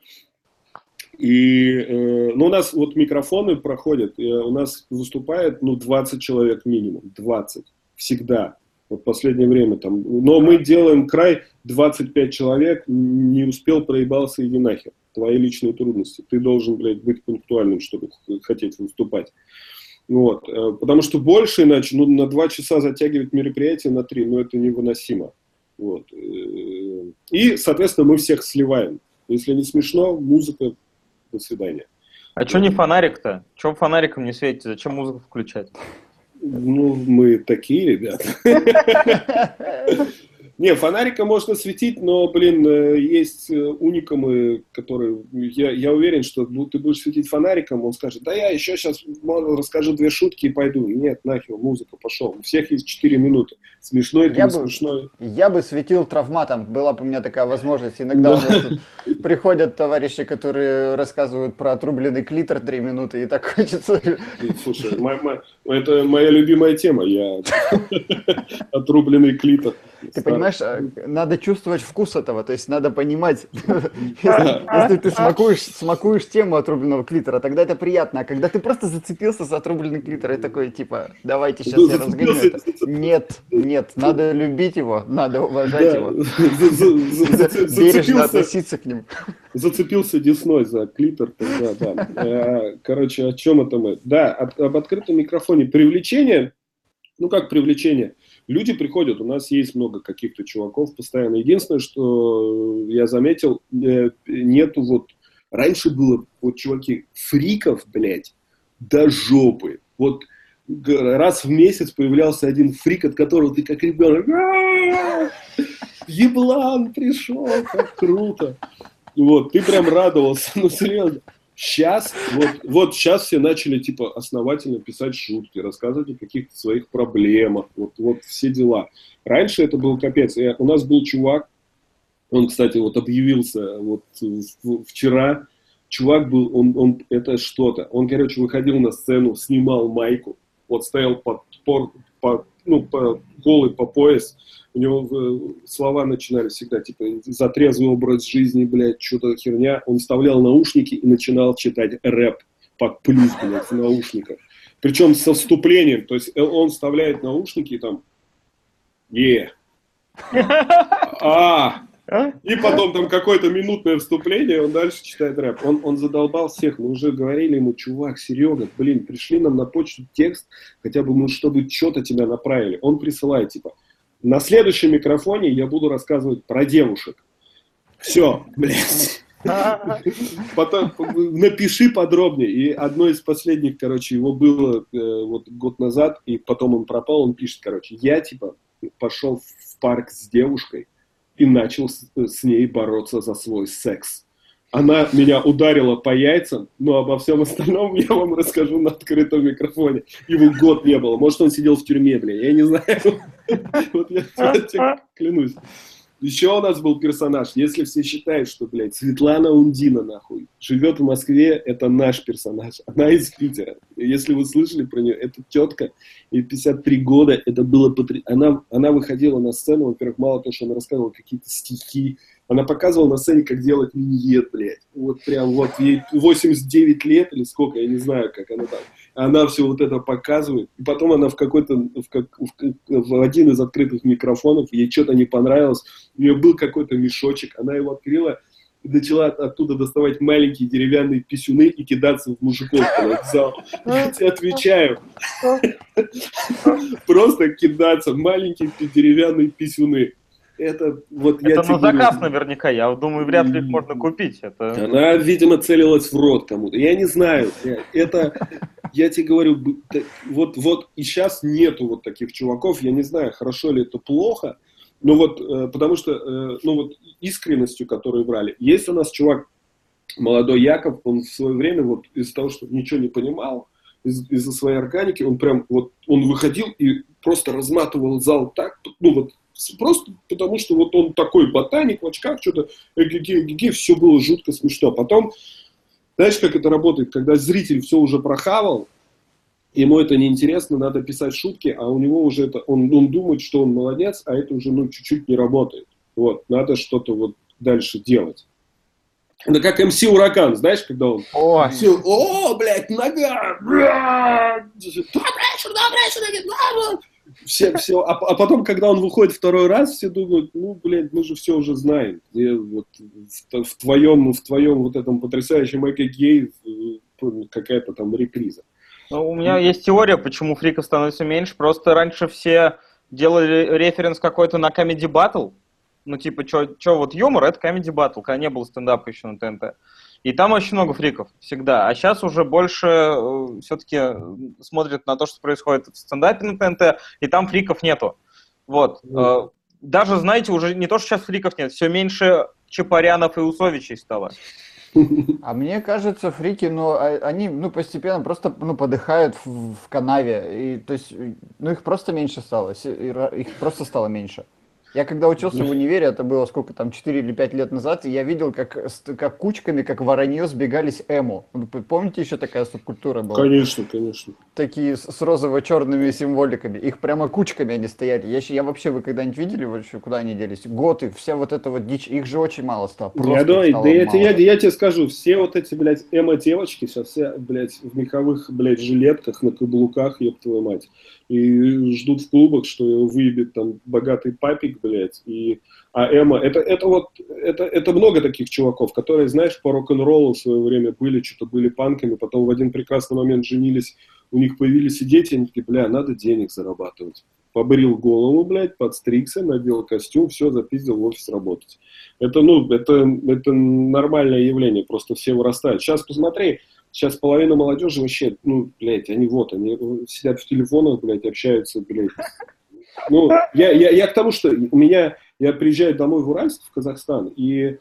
И у нас вот микрофоны проходят. У нас выступает 20 человек минимум. 20. Всегда. Вот в последнее время там. Но мы делаем край 25 человек. Не успел, проебался, иди нахер. Твои личные трудности. Ты должен, блядь, быть пунктуальным, чтобы хотеть выступать. Вот, потому что больше иначе, на 2 часа затягивать мероприятие на 3, это невыносимо. Вот. И, соответственно, мы всех сливаем. Если не смешно, музыка, до свидания. А что не фонарик-то? Чего фонариком не светите? Зачем музыку включать? Мы такие ребята. Не, фонариком можно светить, но, есть уникумы, которые... Я уверен, что ты будешь светить фонариком, он скажет: да я еще сейчас расскажу 2 шутки и пойду. Нет, нахер, музыка, пошел. У всех есть 4 минуты. Смешной или не смешной. Я бы светил травматом, была бы у меня такая возможность. Иногда у нас тут приходят товарищи, которые рассказывают про отрубленный клитор 3 минуты, и так хочется... Слушай, это моя любимая тема, отрубленный клитор. Ты понимаешь, надо чувствовать вкус этого, то есть надо понимать, если ты смакуешь тему отрубленного клитора, тогда это приятно, а когда ты просто зацепился за отрубленный клитор и такой, типа, давайте сейчас я разгоню это. Нет, надо любить его, надо уважать его, бережно относиться к нему. Зацепился десной за клитор, тогда, да. Короче, о чем это мы? Да, об открытом микрофоне. Привлечение, как привлечение? Люди приходят, у нас есть много каких-то чуваков постоянно. Единственное, что я заметил, нету вот... Раньше было, чуваки, фриков, блядь, до жопы. Вот раз в месяц появлялся один фрик, от которого ты как ребенок: еблан пришел, как круто. Вот, ты прям радовался, серьезно. Сейчас все начали, основательно писать шутки, рассказывать о каких-то своих проблемах, вот все дела. Раньше это был капец. У нас был чувак, он, кстати, объявился вчера. Чувак был, он это что-то. Он, выходил на сцену, снимал майку, стоял голый по пояс. У него слова начинали всегда, за трезвый образ жизни, блядь, что-то херня. Он вставлял наушники и начинал читать рэп под плюс, блядь, в наушниках. Причем со вступлением. То есть он вставляет наушники и там... И потом там какое-то минутное вступление, он дальше читает рэп. Он задолбал всех. Мы уже говорили ему: чувак, Серега, пришли нам на почту текст, хотя бы, чтобы что-то тебя направили. Он присылает, на следующем микрофоне я буду рассказывать про девушек. Все, блядь. Потом напиши подробнее. И одно из последних, его было год назад, и потом он пропал, он пишет, я, пошел в парк с девушкой и начал с ней бороться за свой секс. Она меня ударила по яйцам, но обо всем остальном я вам расскажу на открытом микрофоне. Его год не было. Может, он сидел в тюрьме, я не знаю. Вот я тебе клянусь. Еще у нас был персонаж. Если все считают, что, Светлана Ундина, нахуй, живет в Москве, это наш персонаж. Она из Питера. Если вы слышали про нее, это тетка, ей 53 года, это было она выходила на сцену, во-первых, мало того, что она рассказывала какие-то стихи, Она показывала на сцене, как делать миньет, блядь. Вот прям вот ей 89 лет или сколько, я не знаю, как она там. Она все вот это показывает. И потом она в один из открытых микрофонов, ей что-то не понравилось. У нее был какой-то мешочек, она его открыла и начала оттуда доставать маленькие деревянные писюны и кидаться в мужиков, блядь, в зал. Я тебе отвечаю. Просто кидаться, маленькие деревянные писюны. Это вот я Это на заказ наверняка, я думаю, вряд ли их можно купить. Это... Она, видимо, целилась в рот кому-то. Я не знаю. Я тебе говорю, вот и сейчас нету вот таких чуваков. Я не знаю, хорошо ли это плохо. Но вот, потому что, ну вот искренностью, которую брали. Есть у нас чувак, молодой Яков, он в свое время вот из-за того, что ничего не понимал, из-за своей органики, он прям вот, он выходил и просто разматывал зал так, ну вот, просто потому что вот он такой ботаник в очках, что-то, все было жутко смешно. Потом, знаешь, как это работает, когда зритель все уже прохавал, ему это неинтересно, надо писать шутки, а у него уже это, он думает, что он молодец, а это уже, ну, чуть-чуть не работает. Вот, надо что-то вот дальше делать. Это как МС Ураган, знаешь, когда он... Все, блядь, нога! Все. А потом, когда он выходит второй раз, все думают, ну, блядь, мы же все уже знаем. И вот в твоем вот этом потрясающем эко-гей какая-то там реприза. Ну, у меня есть теория, почему фриков становится меньше. Просто раньше все делали референс какой-то на Comedy Battle. Ну, типа, что вот юмор, это Comedy Battle, когда не было стендапа еще на ТНТ. И там очень много фриков, всегда. А сейчас уже больше все-таки смотрят на то, что происходит в стендапе на ТНТ, и там фриков нету. Вот. Даже, знаете, уже не то, что сейчас фриков нет, все меньше Чапарянов и Усовичей стало. А мне кажется, фрики, ну, они, ну, постепенно просто, ну, подыхают в канаве, и, то есть, ну, их просто меньше стало, их просто стало меньше. Я когда учился в универе, это было сколько там, 4 или 5 лет назад, и я видел, как кучками, как воронье сбегались эмо. Помните, еще такая субкультура была? Конечно, конечно. Такие с розово-черными символиками. Их прямо кучками они стояли. Я вообще, вы когда-нибудь видели вообще, куда они делись? Готы, вся вот эта вот дичь, их же очень мало стало. Я тебе скажу, все вот эти, блядь, эмо-девочки сейчас все, блядь, в меховых, блядь, жилетках, на каблуках, ёб твою мать. И ждут в клубах, что выебет там богатый папик, блядь, а эмо, это много таких чуваков, которые, знаешь, по рок-н-роллу в свое время что-то были панками, потом в один прекрасный момент женились, у них появились и дети, они такие, бля, надо денег зарабатывать. Побрил голову, блядь, подстригся, надел костюм, все, запиздил в офис работать. Это нормальное явление, просто все вырастают. Сейчас посмотри, сейчас половина молодежи вообще, ну, блядь, они сидят в телефонах, блядь, общаются, блядь. Ну, я к тому, что я приезжаю домой в Уральск, в Казахстан, и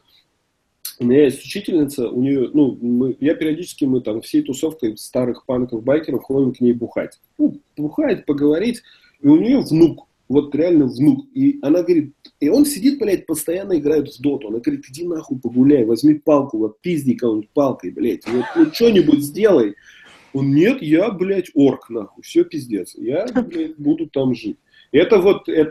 у меня есть учительница, у нее, ну, мы там всей тусовкой старых панков, байкеров ходим к ней бухать. Ну, бухать, поговорить, и у нее внук, вот реально внук, и она говорит, и он сидит, блядь, постоянно играет в доту, она говорит, иди нахуй погуляй, возьми палку, вот пизди кого-нибудь палкой, блядь, вот, ну, что-нибудь сделай. Он, нет, я, блядь, орк, нахуй, все пиздец, я, блядь, буду там жить. Это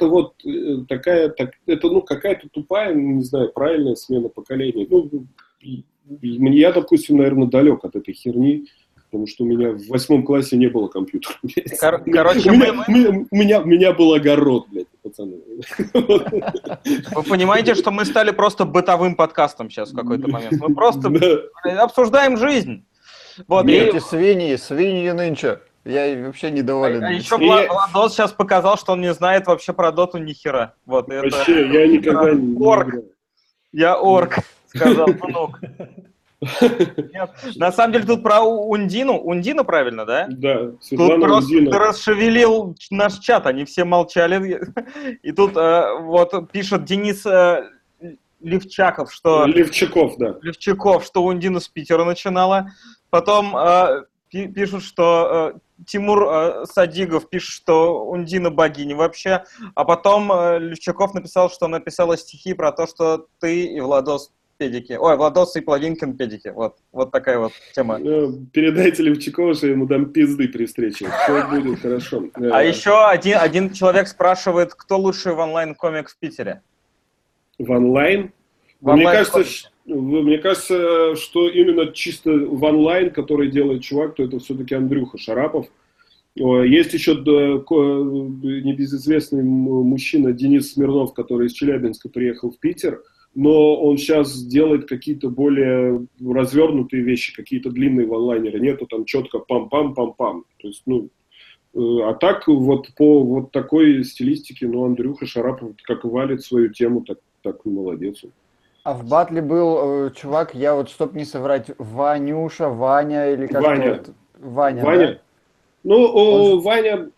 какая-то тупая, не знаю, правильная смена поколения. Ну, я, допустим, наверное, далек от этой херни, потому что у меня в 8 классе не было компьютера. Короче, у меня был огород, блядь, пацаны. Вы понимаете, что мы стали просто бытовым подкастом сейчас в какой-то момент. Мы просто обсуждаем жизнь. Вот, эти свиньи нынче. Я вообще недоволен. А еще Владос сейчас показал, что он не знает вообще про доту ни хера. Вот, вообще, я никогда не орк. Я орк, сказал внук. Нет, на самом деле тут про Ундину. Ундина, правильно, да? Да, Светлана Ундина. Тут просто ты расшевелил наш чат, они все молчали. И тут вот пишет Денис Левчаков, что... Левчаков, да. Левчаков, что Ундина с Питера начинала. Потом пишут, что Тимур Садигов пишет, что Ундина богиня вообще. А потом Левчаков написал, что написала стихи про то, что ты и Владос педики. Ой, Владос и Половинкин педики. Вот такая вот тема. Передайте Левчакову, что я ему дам пизды при встрече. Все будет хорошо. А еще один человек спрашивает, кто лучший в онлайн-комик в Питере? В онлайн? Мне кажется, что именно чисто в онлайн, который делает чувак, то это все-таки Андрюха Шарапов. Есть еще небезызвестный мужчина Денис Смирнов, который из Челябинска приехал в Питер, но он сейчас делает какие-то более развернутые вещи, какие-то длинные в онлайнере. Нету там четко пам-пам-пам-пам. То есть, а так вот по вот такой стилистике, Андрюха Шарапов как валит свою тему, так молодец. А в батле был чувак, я вот, чтоб не соврать, Ванюша, Ваня или как-то... Ваня. Ваня, Ваня. да? Ваня...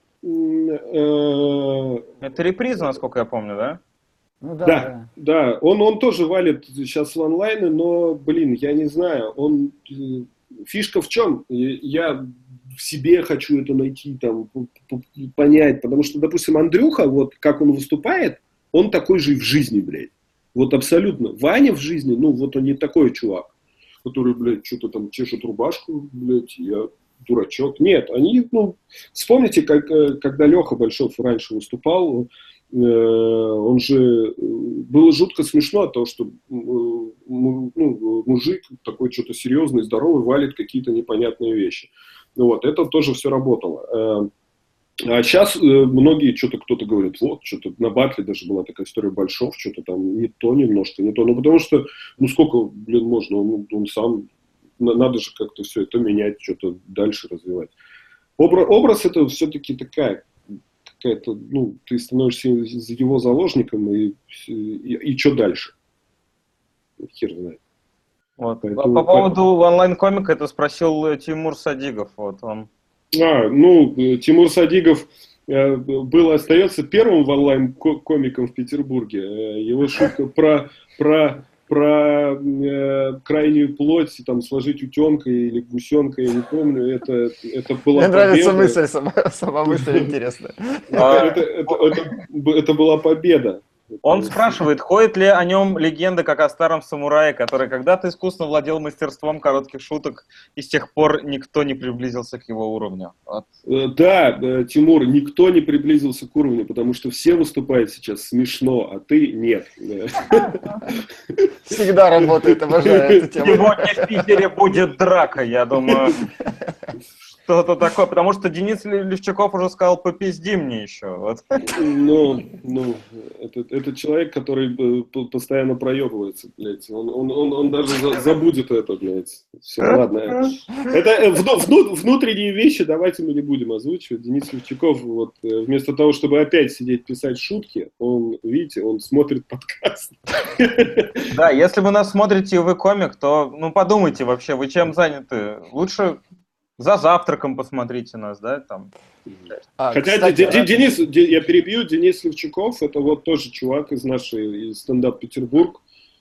Это реприза, насколько я помню, да? Ну да. Да. Он тоже валит сейчас в онлайне, но, я не знаю. Фишка в чем? Я в себе хочу это найти, там, понять. Потому что, допустим, Андрюха, вот как он выступает, он такой же и в жизни, блядь. Вот абсолютно. Ваня в жизни, вот он не такой чувак, который, блядь, что-то там чешет рубашку, блядь, я дурачок. Нет, они, вспомните, когда Леха Большов раньше выступал, он же, было жутко смешно от того, что мужик такой что-то серьезный, здоровый, валит какие-то непонятные вещи. Это тоже все работало. А сейчас многие кто-то говорит, вот, что-то на батле даже была такая история Большов, что-то там не то немножко, не то. Потому что, сколько, можно, он сам, надо же как-то все это менять, что-то дальше развивать. Образ это все-таки какая-то, ты становишься его заложником, и что дальше? Хер знает. Вот. По поводу онлайн-комика это спросил Тимур Садигов, вот он. Тимур Садигов был и остается первым в онлайн-комиком в Петербурге. Его шутка про крайнюю плоть, там, сложить утенка или гусенка, я не помню, это была Мне нравится мысль, сама мысль интересная. Это была победа. Он спрашивает, ходит ли о нем легенда, как о старом самурае, который когда-то искусно владел мастерством коротких шуток, и с тех пор никто не приблизился к его уровню. Вот. Да, Тимур, никто не приблизился к уровню, потому что все выступают сейчас смешно, а ты нет. Всегда работает, обожаю эту тему. Сегодня в Питере будет драка, я думаю. Что-то такое, потому что Денис Левчаков уже сказал, попизди мне еще. Вот. Это человек, который постоянно проебывается, блядь. Он даже забудет это, блядь. Все, ладно. Это внутренние вещи, давайте мы не будем озвучивать. Денис Левчаков, вот, вместо того, чтобы опять сидеть писать шутки, видите, он смотрит подкаст. Да, если вы нас смотрите и вы комик, то, подумайте вообще, вы чем заняты? Лучше... За завтраком посмотрите нас, да, там. Хотя, кстати, Денис, я перебью, Денис Левчаков, это вот тоже чувак из стендап Петербург.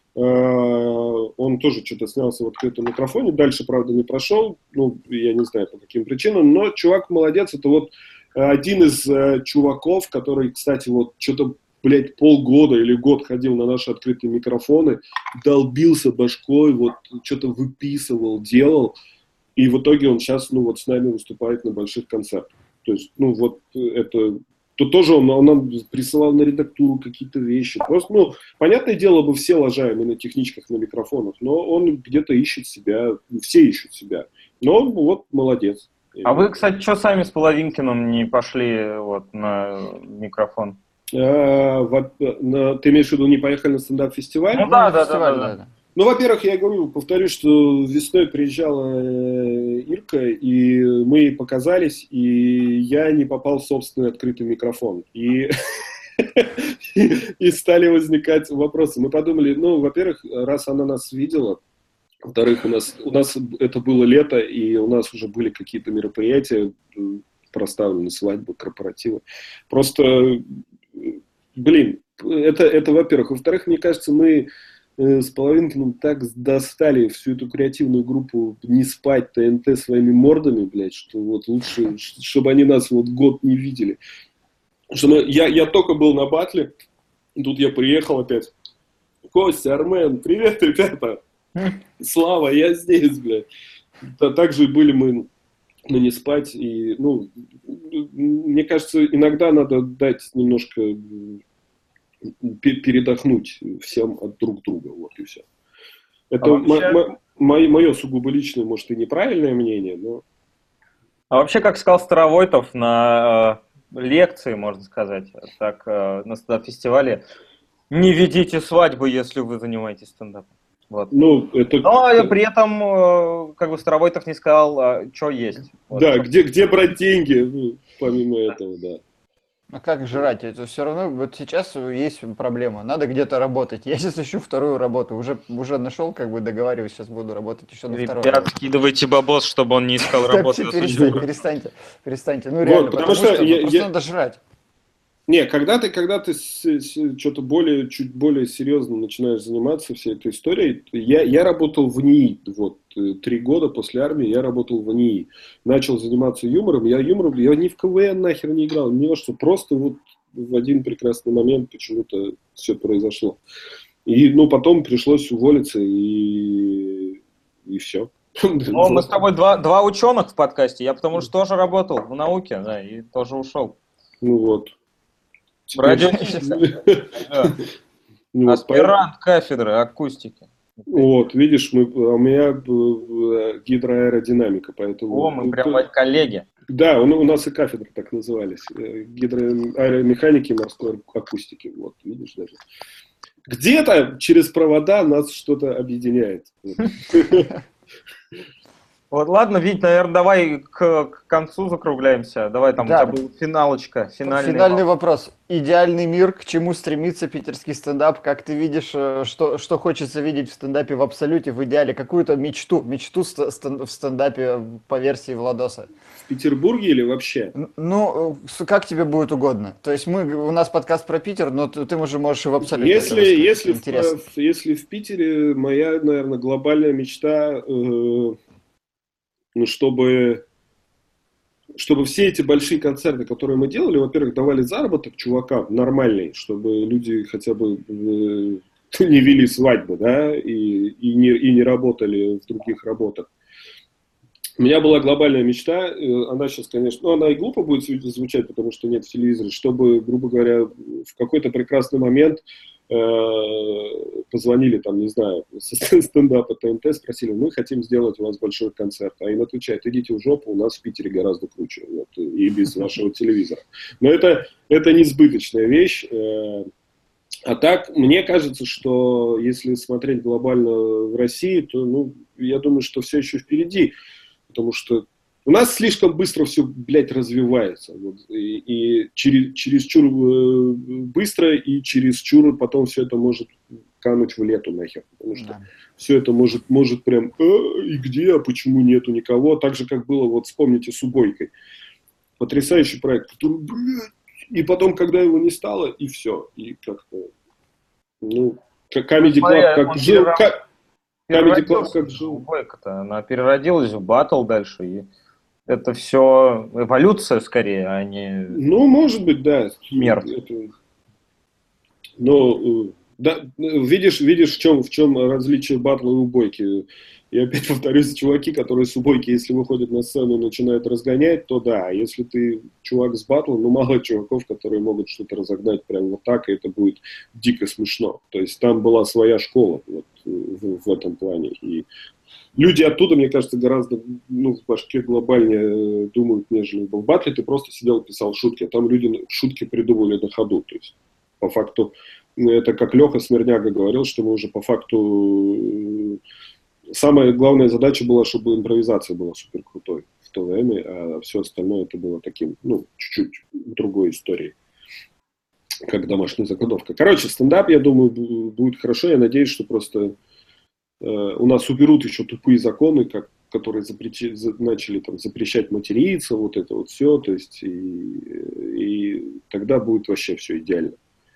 Он тоже что-то снялся в открытом микрофоне, дальше, правда, не прошел, я не знаю по каким причинам, но чувак молодец, это вот один из чуваков, который, кстати, вот что-то, блядь, полгода или год ходил на наши открытые микрофоны, долбился башкой, вот что-то выписывал, делал. И в итоге он сейчас, с нами выступает на больших концертах. То есть, это... То тоже он нам присылал на редактуру какие-то вещи. Просто, понятное дело, мы все лажаем и на техничках, на микрофонах, но он где-то ищет себя, все ищут себя. Но он, молодец. А вы, кстати, что сами с Половинкиным не пошли на микрофон? Ты имеешь в виду, не поехали на стендап-фестиваль? Да. Во-первых, я повторюсь, что весной приезжала Ирка, и мы ей показались, и я не попал в собственный открытый микрофон. И стали возникать вопросы. Мы подумали, во-первых, раз она нас видела, во-вторых, у нас это было лето, и у нас уже были какие-то мероприятия, проставлены свадьбы, корпоративы. Просто, это во-первых. Во-вторых, мне кажется, мы... с Половинкиным так достали всю эту креативную группу не спать ТНТ своими мордами, блядь, что вот лучше, чтобы они нас год не видели. Что я только был на батле, и тут я приехал опять. Костя, Армен, привет, ребята. Слава, я здесь, блядь. Также были мы на не спать. И, мне кажется, иногда надо дать немножко передохнуть всем от друг друга, вот и все. Это вообще... мое сугубо личное, может, и неправильное мнение, но... А вообще, как сказал Старовойтов на лекции, можно сказать, так на стендап-фестивале, не ведите свадьбы, если вы занимаетесь стендапом. Вот. Ну, это... Но при этом, как бы Старовойтов не сказал, что есть. Вот. Да, где брать деньги, ну, помимо этого, да. А как жрать? Это все равно, вот сейчас есть проблема. Надо где-то работать. Я сейчас ищу вторую работу. Уже нашел, как бы договариваюсь, сейчас буду работать еще на второй. Ребят, скидывайте бабос, чтобы он не искал работу. Перестаньте. Ну реально, потому что просто надо жрать. Не, когда ты что-то чуть более серьезно начинаешь заниматься всей этой историей, я работал в НИИ, вот, 3 года после армии я работал в НИИ, начал заниматься юмором, я ни в КВН нахер не играл, ни во что, просто вот в один прекрасный момент почему-то все произошло. И, потом пришлось уволиться, и все. Ну, мы с тобой два ученых в подкасте, я потому что тоже работал в науке, да, и тоже ушел. Ну вот. Аспирант кафедры акустики. Вот, видишь, у меня гидроаэродинамика, поэтому... О, мы прям коллеги. Да, у нас и кафедры так назывались. Гидроаэромеханики и морской акустики. Вот, видишь, даже. Где-то через провода нас что-то объединяет. Вот, ладно, Вить, наверное, давай к концу закругляемся. Давай там Да. у тебя будет финалочка. Финальный вопрос. Идеальный мир, к чему стремится питерский стендап? Как ты видишь, что хочется видеть в стендапе в абсолюте, в идеале? Какую-то мечту в стендапе по версии Владоса? В Петербурге или вообще? Ну, как тебе будет угодно. То есть у нас подкаст про Питер, но ты уже можешь и в абсолюте. Если в Питере моя, наверное, глобальная мечта... чтобы все эти большие концерты, которые мы делали, во-первых, давали заработок чувакам нормальный, чтобы люди хотя бы не вели свадьбы, да, и не работали в других работах. У меня была глобальная мечта, она сейчас, конечно, она и глупо будет звучать, потому что нет в телевизоре, чтобы, грубо говоря, в какой-то прекрасный момент позвонили, там, не знаю, со стендапа ТНТ, спросили, мы хотим сделать у вас большой концерт. А им отвечают, идите в жопу, у нас в Питере гораздо круче, вот, и без вашего телевизора. Но это несбыточная вещь. А так, мне кажется, что если смотреть глобально в России, то, я думаю, что все еще впереди, потому что у нас слишком быстро все, блядь, развивается. Вот, и чересчур быстро, и чересчур потом все это может кануть в лету нахер. Потому что все это может прям, и где, а почему нету никого? Так же, как было, вот вспомните, с Убойкой. Потрясающий проект, который, блядь, и потом, когда его не стало, и все. И как-то, как Comedy Club, как жил... Comedy Club, как жил. Убойка-то, она переродилась в батл дальше, и... Это все эволюция скорее, а не... может быть, да. Мер. Но да, видишь, в чем различие батла и убойки. Я опять повторюсь, чуваки, которые с убойки, если выходят на сцену и начинают разгонять, то да. А если ты чувак с батла, мало чуваков, которые могут что-то разогнать прямо вот так, и это будет дико смешно. То есть там была своя школа вот, в этом плане. И люди оттуда, мне кажется, гораздо в башке глобальнее думают, нежели в батле. Ты просто сидел и писал шутки, а там люди шутки придумывали на ходу. То есть, по факту, это как Леха Смирняга говорил, что мы уже по факту... Самая главная задача была, чтобы импровизация была супер крутой в то время, а все остальное это было таким, чуть-чуть другой историей, как домашняя заготовка. Короче, стендап, я думаю, будет хорошо. Я надеюсь, что просто у нас уберут еще тупые законы, которые начали там запрещать материться, вот это вот все, то есть и тогда будет вообще все идеально.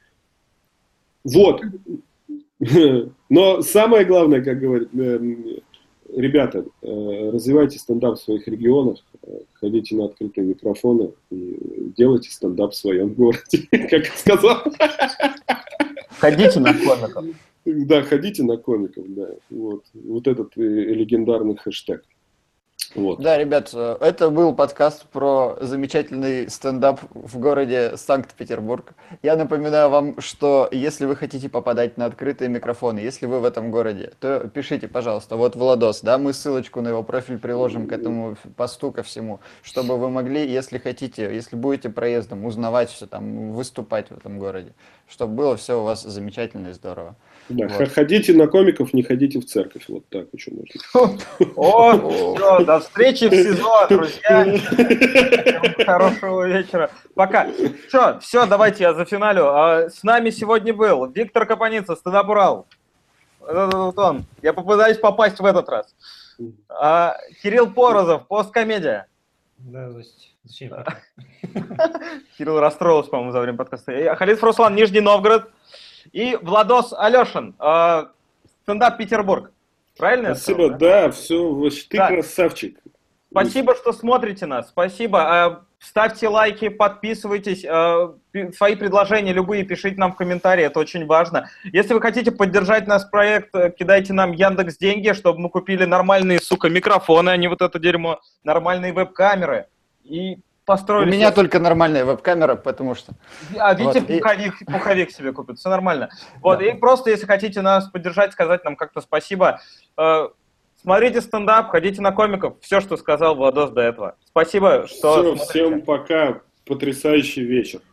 Вот. Но самое главное, как говорят ребята, развивайте стендап в своих регионах, ходите на открытые микрофоны и делайте стендап в своем городе, как я сказал. Ходите на комиков. Да, ходите на комиков, да. Вот этот легендарный хэштег. Вот. Да, ребят, это был подкаст про замечательный стендап в городе Санкт-Петербург. Я напоминаю вам, что если вы хотите попадать на открытые микрофоны, если вы в этом городе, то пишите, пожалуйста, вот Владос, да, мы ссылочку на его профиль приложим к этому посту, ко всему, чтобы вы могли, если хотите, если будете проездом, узнавать все там, выступать в этом городе, чтобы было все у вас замечательно и здорово. Да, Вот. ходите на комиков, не ходите в церковь. Вот так еще можно. О, все, до встречи в СИЗО, друзья. Всем хорошего вечера. Пока. Все, давайте я зафиналю. С нами сегодня был Виктор Капаница, стендап Урал. Вот он. Я попытаюсь попасть в этот раз. Кирилл Порозов, посткомедия. Да, зачем? Кирилл расстроился, по-моему, за время подкаста. Халид Руслан, Нижний Новгород. И Владос Алешин, стендап Петербург. Правильно я Спасибо, сказал, да, все, ты Да. красавчик. Спасибо, что смотрите нас. Спасибо. Ставьте лайки, подписывайтесь. Свои предложения любые пишите нам в комментарии. Это очень важно. Если вы хотите поддержать наш проект, кидайте нам Яндекс деньги, чтобы мы купили нормальные, сука, микрофоны, а не вот это дерьмо. Нормальные веб-камеры. И У построили... меня только нормальная веб-камера, потому что... Витя Вот, пуховик себе купит, все нормально. Вот, и просто, если хотите нас поддержать, сказать нам как-то спасибо, смотрите стендап, ходите на комиков, все, что сказал Владос до этого. Спасибо, что Все, смотрите. всем пока, потрясающий вечер.